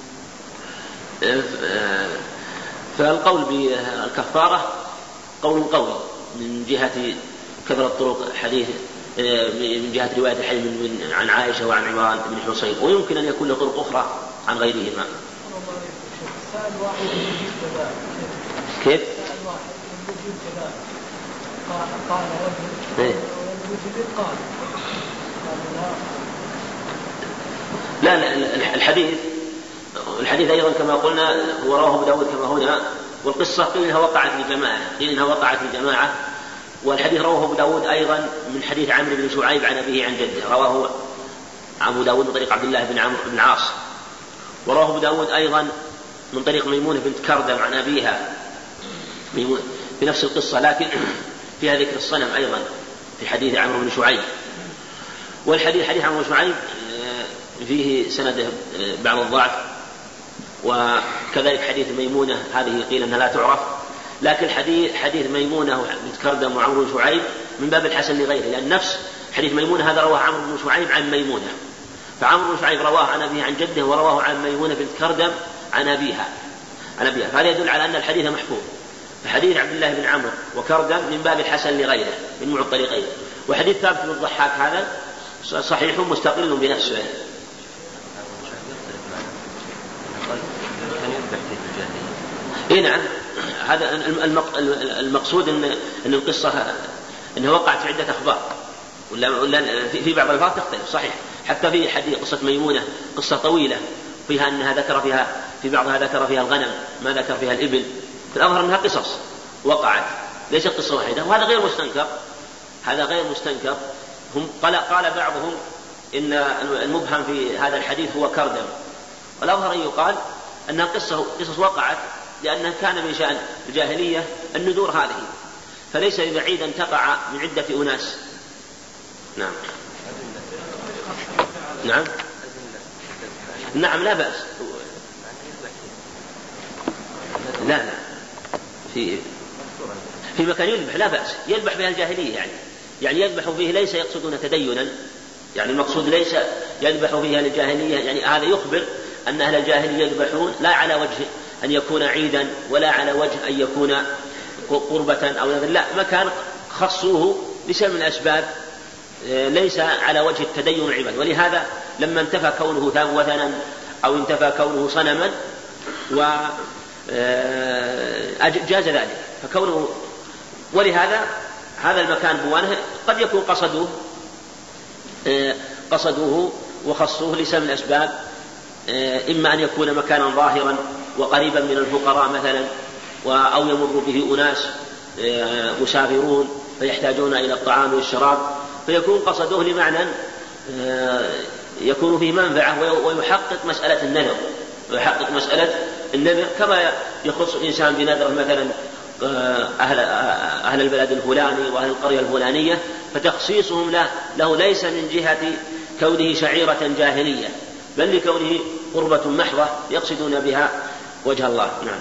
فالقول بالكفارة قول قوي من جهة كثرة طرق الحديث، من جهة رواية الحديث عن عائشة وعن عمران بن حصين، ويمكن أن يكون له طرق أخرى عن غيرهما. كيف؟ قال رجل قال لا لا الحديث الحديث أيضا كما قلنا هو رواه أبو داود كما هنا، والقصة قيل إنها وقعت لجماعة قيل إنها وقعت لجماعة والحديث رواه أبو داود أيضا من حديث عمرو بن شعيب عن أبيه عن جده، رواه أبو داود من طريق عبد الله بن عمرو بن العاص، ورواه أبو داود أيضا من طريق ميمونة بنت كردم عن أبيها ميمونة في نفس القصة، لكن فيها ذكر الصنم أيضا في حديث عمرو بن شعيب. والحديث حديث عمرو بن شعيب فيه سند بعض الضعف، وكذلك حديث ميمونة هذه قيل أنها لا تعرف، لكن حديث حديث ميمونة بنت كردم وعمرو بن شعيب من باب الحسن لغيره، لأن نفس حديث ميمونة هذا رواه عمرو بن شعيب عن ميمونة، فعمرو بن شعيب رواه عن أبيه عن جده، ورواه عن ميمونة بنت كردم عن أبيها عن أبيها فهذا يدل على أن الحديث محفوظ. فحديث عبد الله بن عمرو وكردم من باب الحسن لغيره من مع الطريقين، وحديث ثابت بن الضحاك هذا صحيح مستقل بنفسه. إيه نعم، هذا المقصود أن أن القصة أنها وقعت في عدة أخبار، ولا ولا في بعض الألفاظ تختلف صحيح. حتى في حديث قصة ميمونة قصة طويلة فيها أنها ذكر فيها في بعضها ذكر فيها الغنم ما ذكر فيها الإبل، في الأظهر أنها قصص وقعت ليست قصة واحدة، وهذا غير مستنكر هذا غير مستنكر. هم قال قال بعضهم إن المبهم في هذا الحديث هو كردم، والأظهر أن يقال أنها قصة قصص وقعت لأنها كان من شأن الجاهلية النذور هذه، فليس ببعيد أن تقع من عدة أناس. نعم نعم نعم لا بأس، لا لا في في مكان يذبح لا بأس، يذبح بها الجاهلية يعني يعني يذبح فيه ليس يقصدون تدينا، يعني المقصود ليس يذبح فيها الجاهلية، يعني هذا يخبر أن أهل الجاهلية يذبحون لا على وجه أن يكون عيدا ولا على وجه أن يكون قربة أو نذر، لا، مكان خصوه لسبب من الأسباب ليس على وجه التدين والعباد. ولهذا لما انتفى كونه وثنا أو انتفى كونه صنما وجاز ذلك فكونه، ولهذا هذا المكان بوانه قد يكون قصدوه قصدوه وخصوه لسبب من الأسباب، إما أن يكون مكانا ظاهرا وقريبا من الفقراء مثلا، أو يمر به أناس مسافرون فيحتاجون إلى الطعام والشراب، فيكون قصدوه لمعنى يكون فيه منفعة ويحقق مسألة النذر ويحقق مسألة النذر كما يخص الإنسان بنذر مثلا أهل, أهل البلد الفلاني وأهل القرية الفلانية، فتخصيصهم له, له ليس من جهة كونه شعيرة جاهلية بل لكونه قربة محضة يقصدون بها وجه الله. نعم.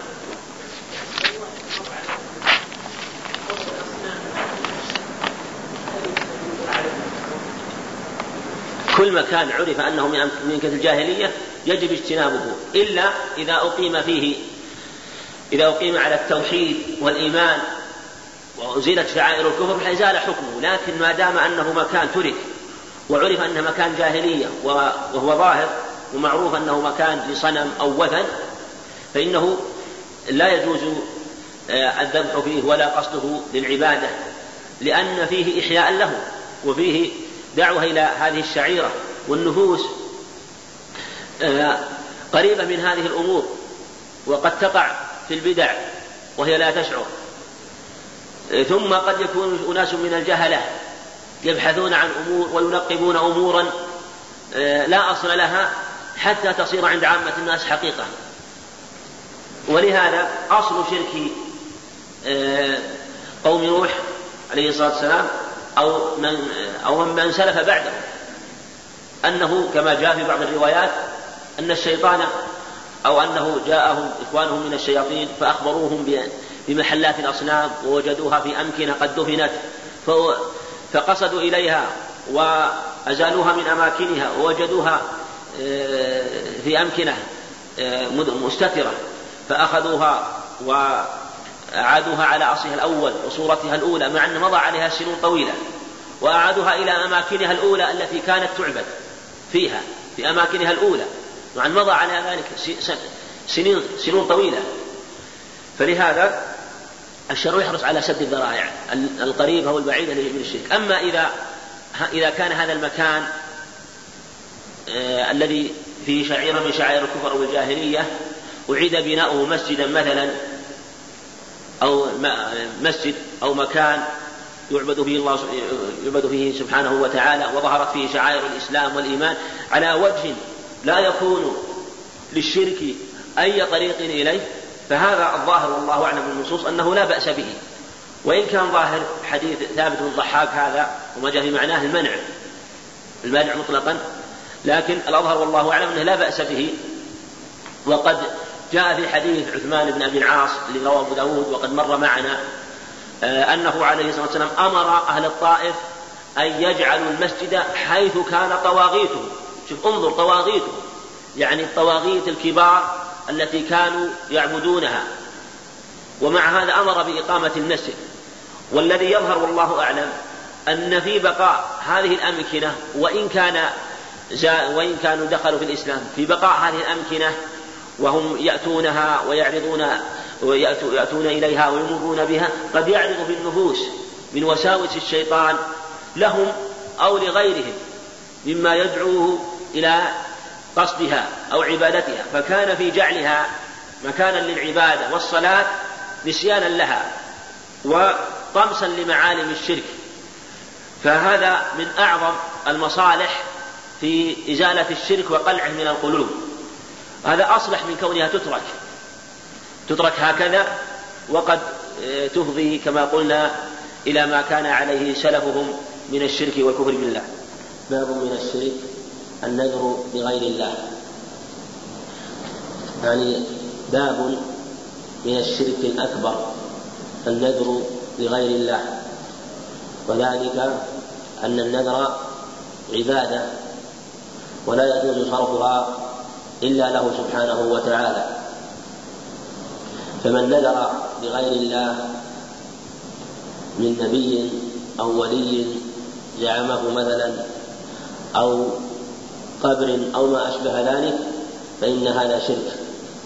كل مكان عرف أنه من كثر الجاهلية يجب اجتنابه، إلا إذا أقيم فيه إذا أقيم على التوحيد والإيمان وأزيلت شعائر الكفر فإزال حكمه، لكن ما دام أنه مكان ترك وعرف أنه مكان جاهلية وهو ظاهر ومعروف أنه مكان لصنم أو وثن فإنه لا يجوز الذبح فيه ولا قصده للعبادة، لأن فيه إحياء له وفيه دعوة إلى هذه الشعيرة، والنفوس قريبة من هذه الأمور وقد تقع في البدع وهي لا تشعر. ثم قد يكون أناس من الجهلة يبحثون عن أمور وينقبون أمورا لا أصل لها حتى تصير عند عامة الناس حقيقة. ولهذا أصل شرك قوم نوح عليه الصلاة والسلام أو من, أو من سلف بعده أنه كما جاء في بعض الروايات أن الشيطان أو أنه جاءهم إخوانهم من الشياطين فأخبروهم بمحلات الأصنام ووجدوها في أمكنة قد دفنت فقصدوا إليها وأزالوها من أماكنها ووجدوها في أمكنة مستترة فأخذوها وأعادوها على أصلها الأول وصورتها الأولى مع أن مضى عليها سنين طويلة، وأعادوها إلى أماكنها الأولى التي كانت تعبد فيها في أماكنها الأولى مع أن مضى على ذلك سنين, سنين طويلة. فلهذا الشرع يحرص على سد الذرائع القريبة والبعيدة من الشرك. أما إذا إذا كان هذا المكان آه الذي فيه شعيرة من شعائر الكفر والجاهلية أعيد بناؤه مسجدا مثلا أو مسجد أو مكان يعبد فيه الله يعبد فيه سبحانه وتعالى وظهرت فيه شعائر الإسلام والإيمان على وجه لا يكون للشرك أي طريق إليه، فهذا الظاهر والله أعلم بالنصوص أنه لا بأس به، وإن كان ظاهر حديث ثابت بن الضحاك هذا وما جاء في معناه المنع المنع مطلقا، لكن الأظهر والله أعلم أنه لا بأس به. وقد جاء في حديث عثمان بن أبي العاص اللي رواه أبو داود وقد مر معنا أنه عليه الصلاة والسلام أمر أهل الطائف أن يجعلوا المسجد حيث كان طواغيته. شوف انظر طواغيته يعني الطواغيت الكبار التي كانوا يعبدونها، ومع هذا أمر بإقامة المسجد. والذي يظهر والله أعلم أن في بقاء هذه الأمكنة وإن كان وإن كانوا دخلوا في الإسلام في بقاء هذه الأمكنة وهم يأتونها ويعرضون ويأتون إليها ويمرون بها قد يعرض في النفوس من وساوس الشيطان لهم أو لغيرهم مما يدعوه إلى قصدها أو عبادتها، فكان في جعلها مكانا للعبادة والصلاة نسيانا لها وطمسا لمعالم الشرك. فهذا من أعظم المصالح في إزالة الشرك وقلعه من القلوب. هذا أصلح من كونها تترك تترك هكذا وقد تفضي كما قلنا إلى ما كان عليه سلفهم من الشرك والكفر بالله. باب من الشرك النذر بغير الله، يعني باب من الشرك الأكبر النذر بغير الله، وذلك أن النذر عبادة ولا يجوز صرفها إلا له سبحانه وتعالى. فمن نذر بغير الله من نبي أو ولي زعمه مثلا أو قبر أو ما أشبه ذلك فإن هذا شرك.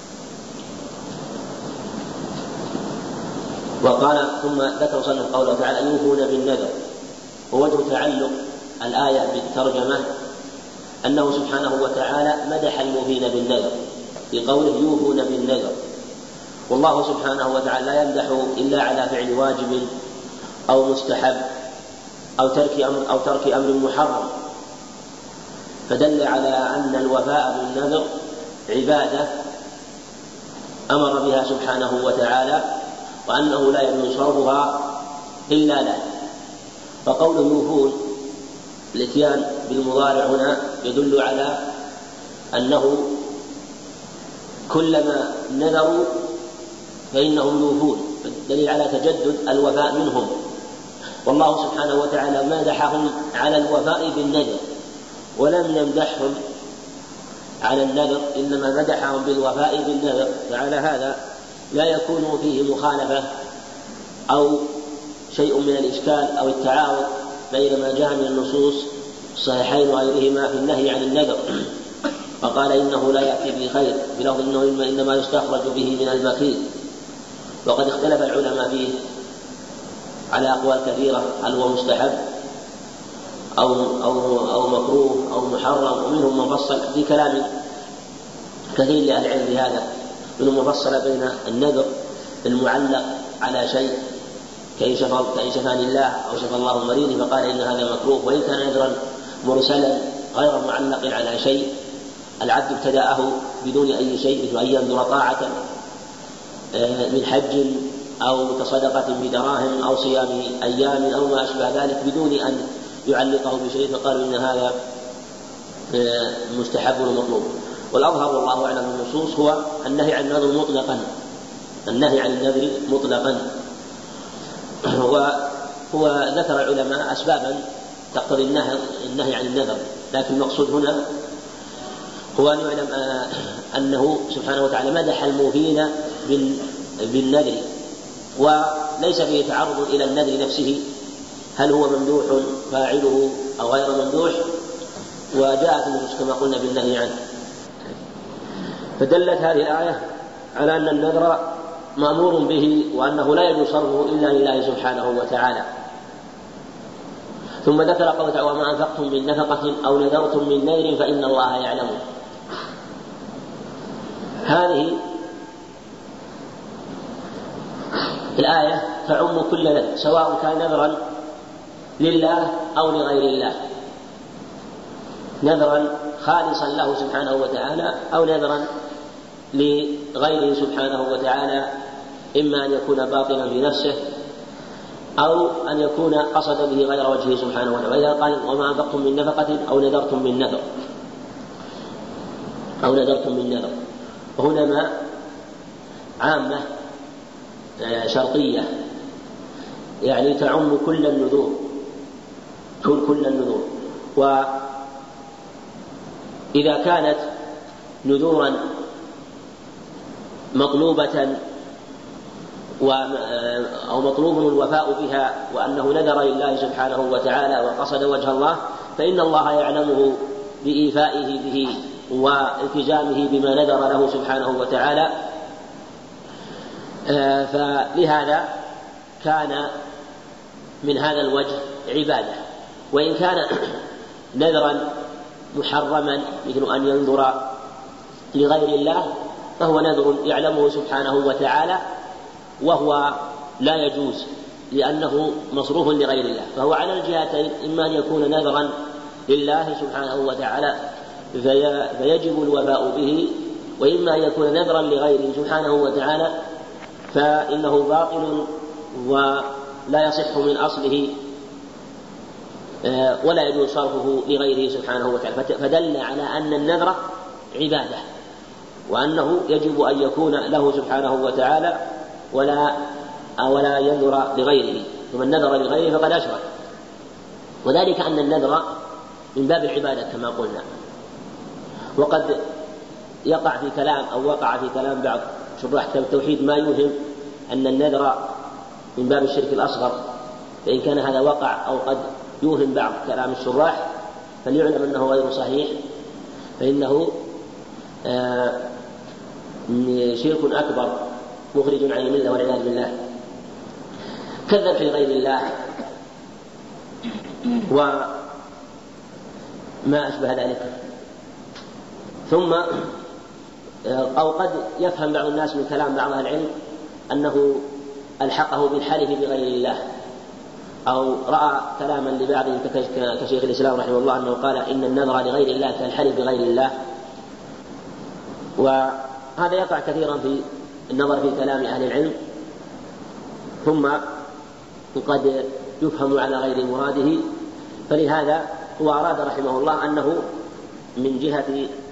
وقال ثم ذكر صنف قوله تعالى يوفون بالنذر، ووجه تعلق الآية بالترجمة أنه سبحانه وتعالى مدح الموفين بالنذر بقوله يوفون بالنذر، والله سبحانه وتعالى لا يمدح إلا على فعل واجب أو مستحب أو ترك أمر أو ترك أمر محرم، فدل على أن الوفاء بالنذر عبادة أمر بها سبحانه وتعالى وأنه لا يجوز صرفها إلا له. فقوله يوفون الاتيان بالمضارع هنا يدل على أنه كلما نذروا فإنهم يوفون، دليل على تجدد الوفاء منهم. والله سبحانه وتعالى مدحهم على الوفاء بالنذر ولم يمدحهم على النذر، إنما مدحهم بالوفاء بالنذر، فعلى هذا لا يكون فيه مخالفة أو شيء من الإشكال أو التعارض بين ما جاء من النصوص الصحيحين وغيرهما في النهي عن النذر. فقال إنه لا يأتي به خير بلفظ إنه إنما يستخرج به من البخيل. وقد اختلف العلماء فيه على أقوال كثيرة هل هو مستحب أو, أو, أو مكروه أو محرم، ومنهم مفصل في كلام كثير لأهل العلم بهذا، منهم مفصل بين النذر المعلق على شيء كأن شفاني الله أو شفى الله مريض فقال إن هذا مكروه، وإن كان نذرا مرسلا غير معلق على شيء العبد ابتدأه بدون أي شيء، مثل أن ينذر طاعة من حج أو تصدقة بدراهم أو صيام أيام أو ما أشبه ذلك بدون أن يعلقه بشيء، فقالوا إن هذا مستحب ومطلوب. والأظهر والله أعلم من النصوص هو النهي عن النذر مطلقا، النهي عن النذر مطلقا. وهو ذكر العلماء أسبابا تقتضي النهي عن النذر، لكن المقصود هنا هو أن يعلم أنه سبحانه وتعالى مدح الموفين بالنذر، وليس فيه تعرض إلى النذر نفسه هل هو ممدوح فاعله أو غير ممدوح، وجاءت النصوص كما قلنا بالنهي عنه. فدلت هذه الآية على أن النذر مأمور به، وأنه لا يجوز صرفه إلا لله سبحانه وتعالى. ثم ذكر قوله تعالى: وما أنفقتم من نفقة أو نذرتم من نذر فإن الله يعلمه. هذه الآية تعم كل نذر، سواء كان نذرا لله أو لغير الله، نذرا خالصا له سبحانه وتعالى أو نذرا لغيره سبحانه وتعالى، إما أن يكون باطلا في نفسه أو أن يكون قصد به غير وجهه سبحانه وتعالى. وإذا قال: وما أنفقتم من نفقة أو نذرتم من نذر أو نذرتم من نذر، وهنا ما عامة شرطية، يعني تعم كل النذور، كل كل النذور. وإذا كانت نذورا مطلوبة أو مطلوب الوفاء بها وأنه نذر لله سبحانه وتعالى وقصد وجه الله، فإن الله يعلمه بإيفائه به والتزامه بما نذر له سبحانه وتعالى. فلهذا كان من هذا الوجه عبادة. وإن كان نذرا محرما مثل أن ينذر لغير الله فهو نذر يعلمه سبحانه وتعالى وهو لا يجوز لأنه مصروف لغير الله، فهو على الجهتين، إما أن يكون نذرا لله سبحانه وتعالى فيجب الوفاء به، وإما أن يكون نذرا لغيره سبحانه وتعالى فإنه باطل ولا يصح من أصله ولا يجوز صرفه لغيره سبحانه وتعالى. فدل على أن النذر عبادة، وأنه يجب أن يكون له سبحانه وتعالى ولا ولا ينذر لغيره، ومن نذر لغيره فقد أشرك. وذلك أن النذر من باب العبادة كما قلنا. وقد يقع في كلام أو وقع في كلام بعض شراح التوحيد ما يوهم أن النذر من باب الشرك الأصغر، فإن كان هذا وقع أو قد يوهم بعض كلام الشراح فليعلم أنه غير صحيح، فإنه آه شرك أكبر مخرج عن الملة والعياذ بالله، كذب في غير الله وما أشبه ذلك. ثم أو قد يفهم بعض الناس من كلام بعض أهل العلم أنه ألحقه بالحلف بغير الله، أو رأى كلاما لبعضهم كشيخ الإسلام رحمه الله أنه قال إن النذر لغير الله كالحلف بغير الله. وهذا يقع كثيرا في النظر في كلام أهل العلم، ثم قد يفهم على غير مراده. فلهذا هو أراد رحمه الله أنه من جهة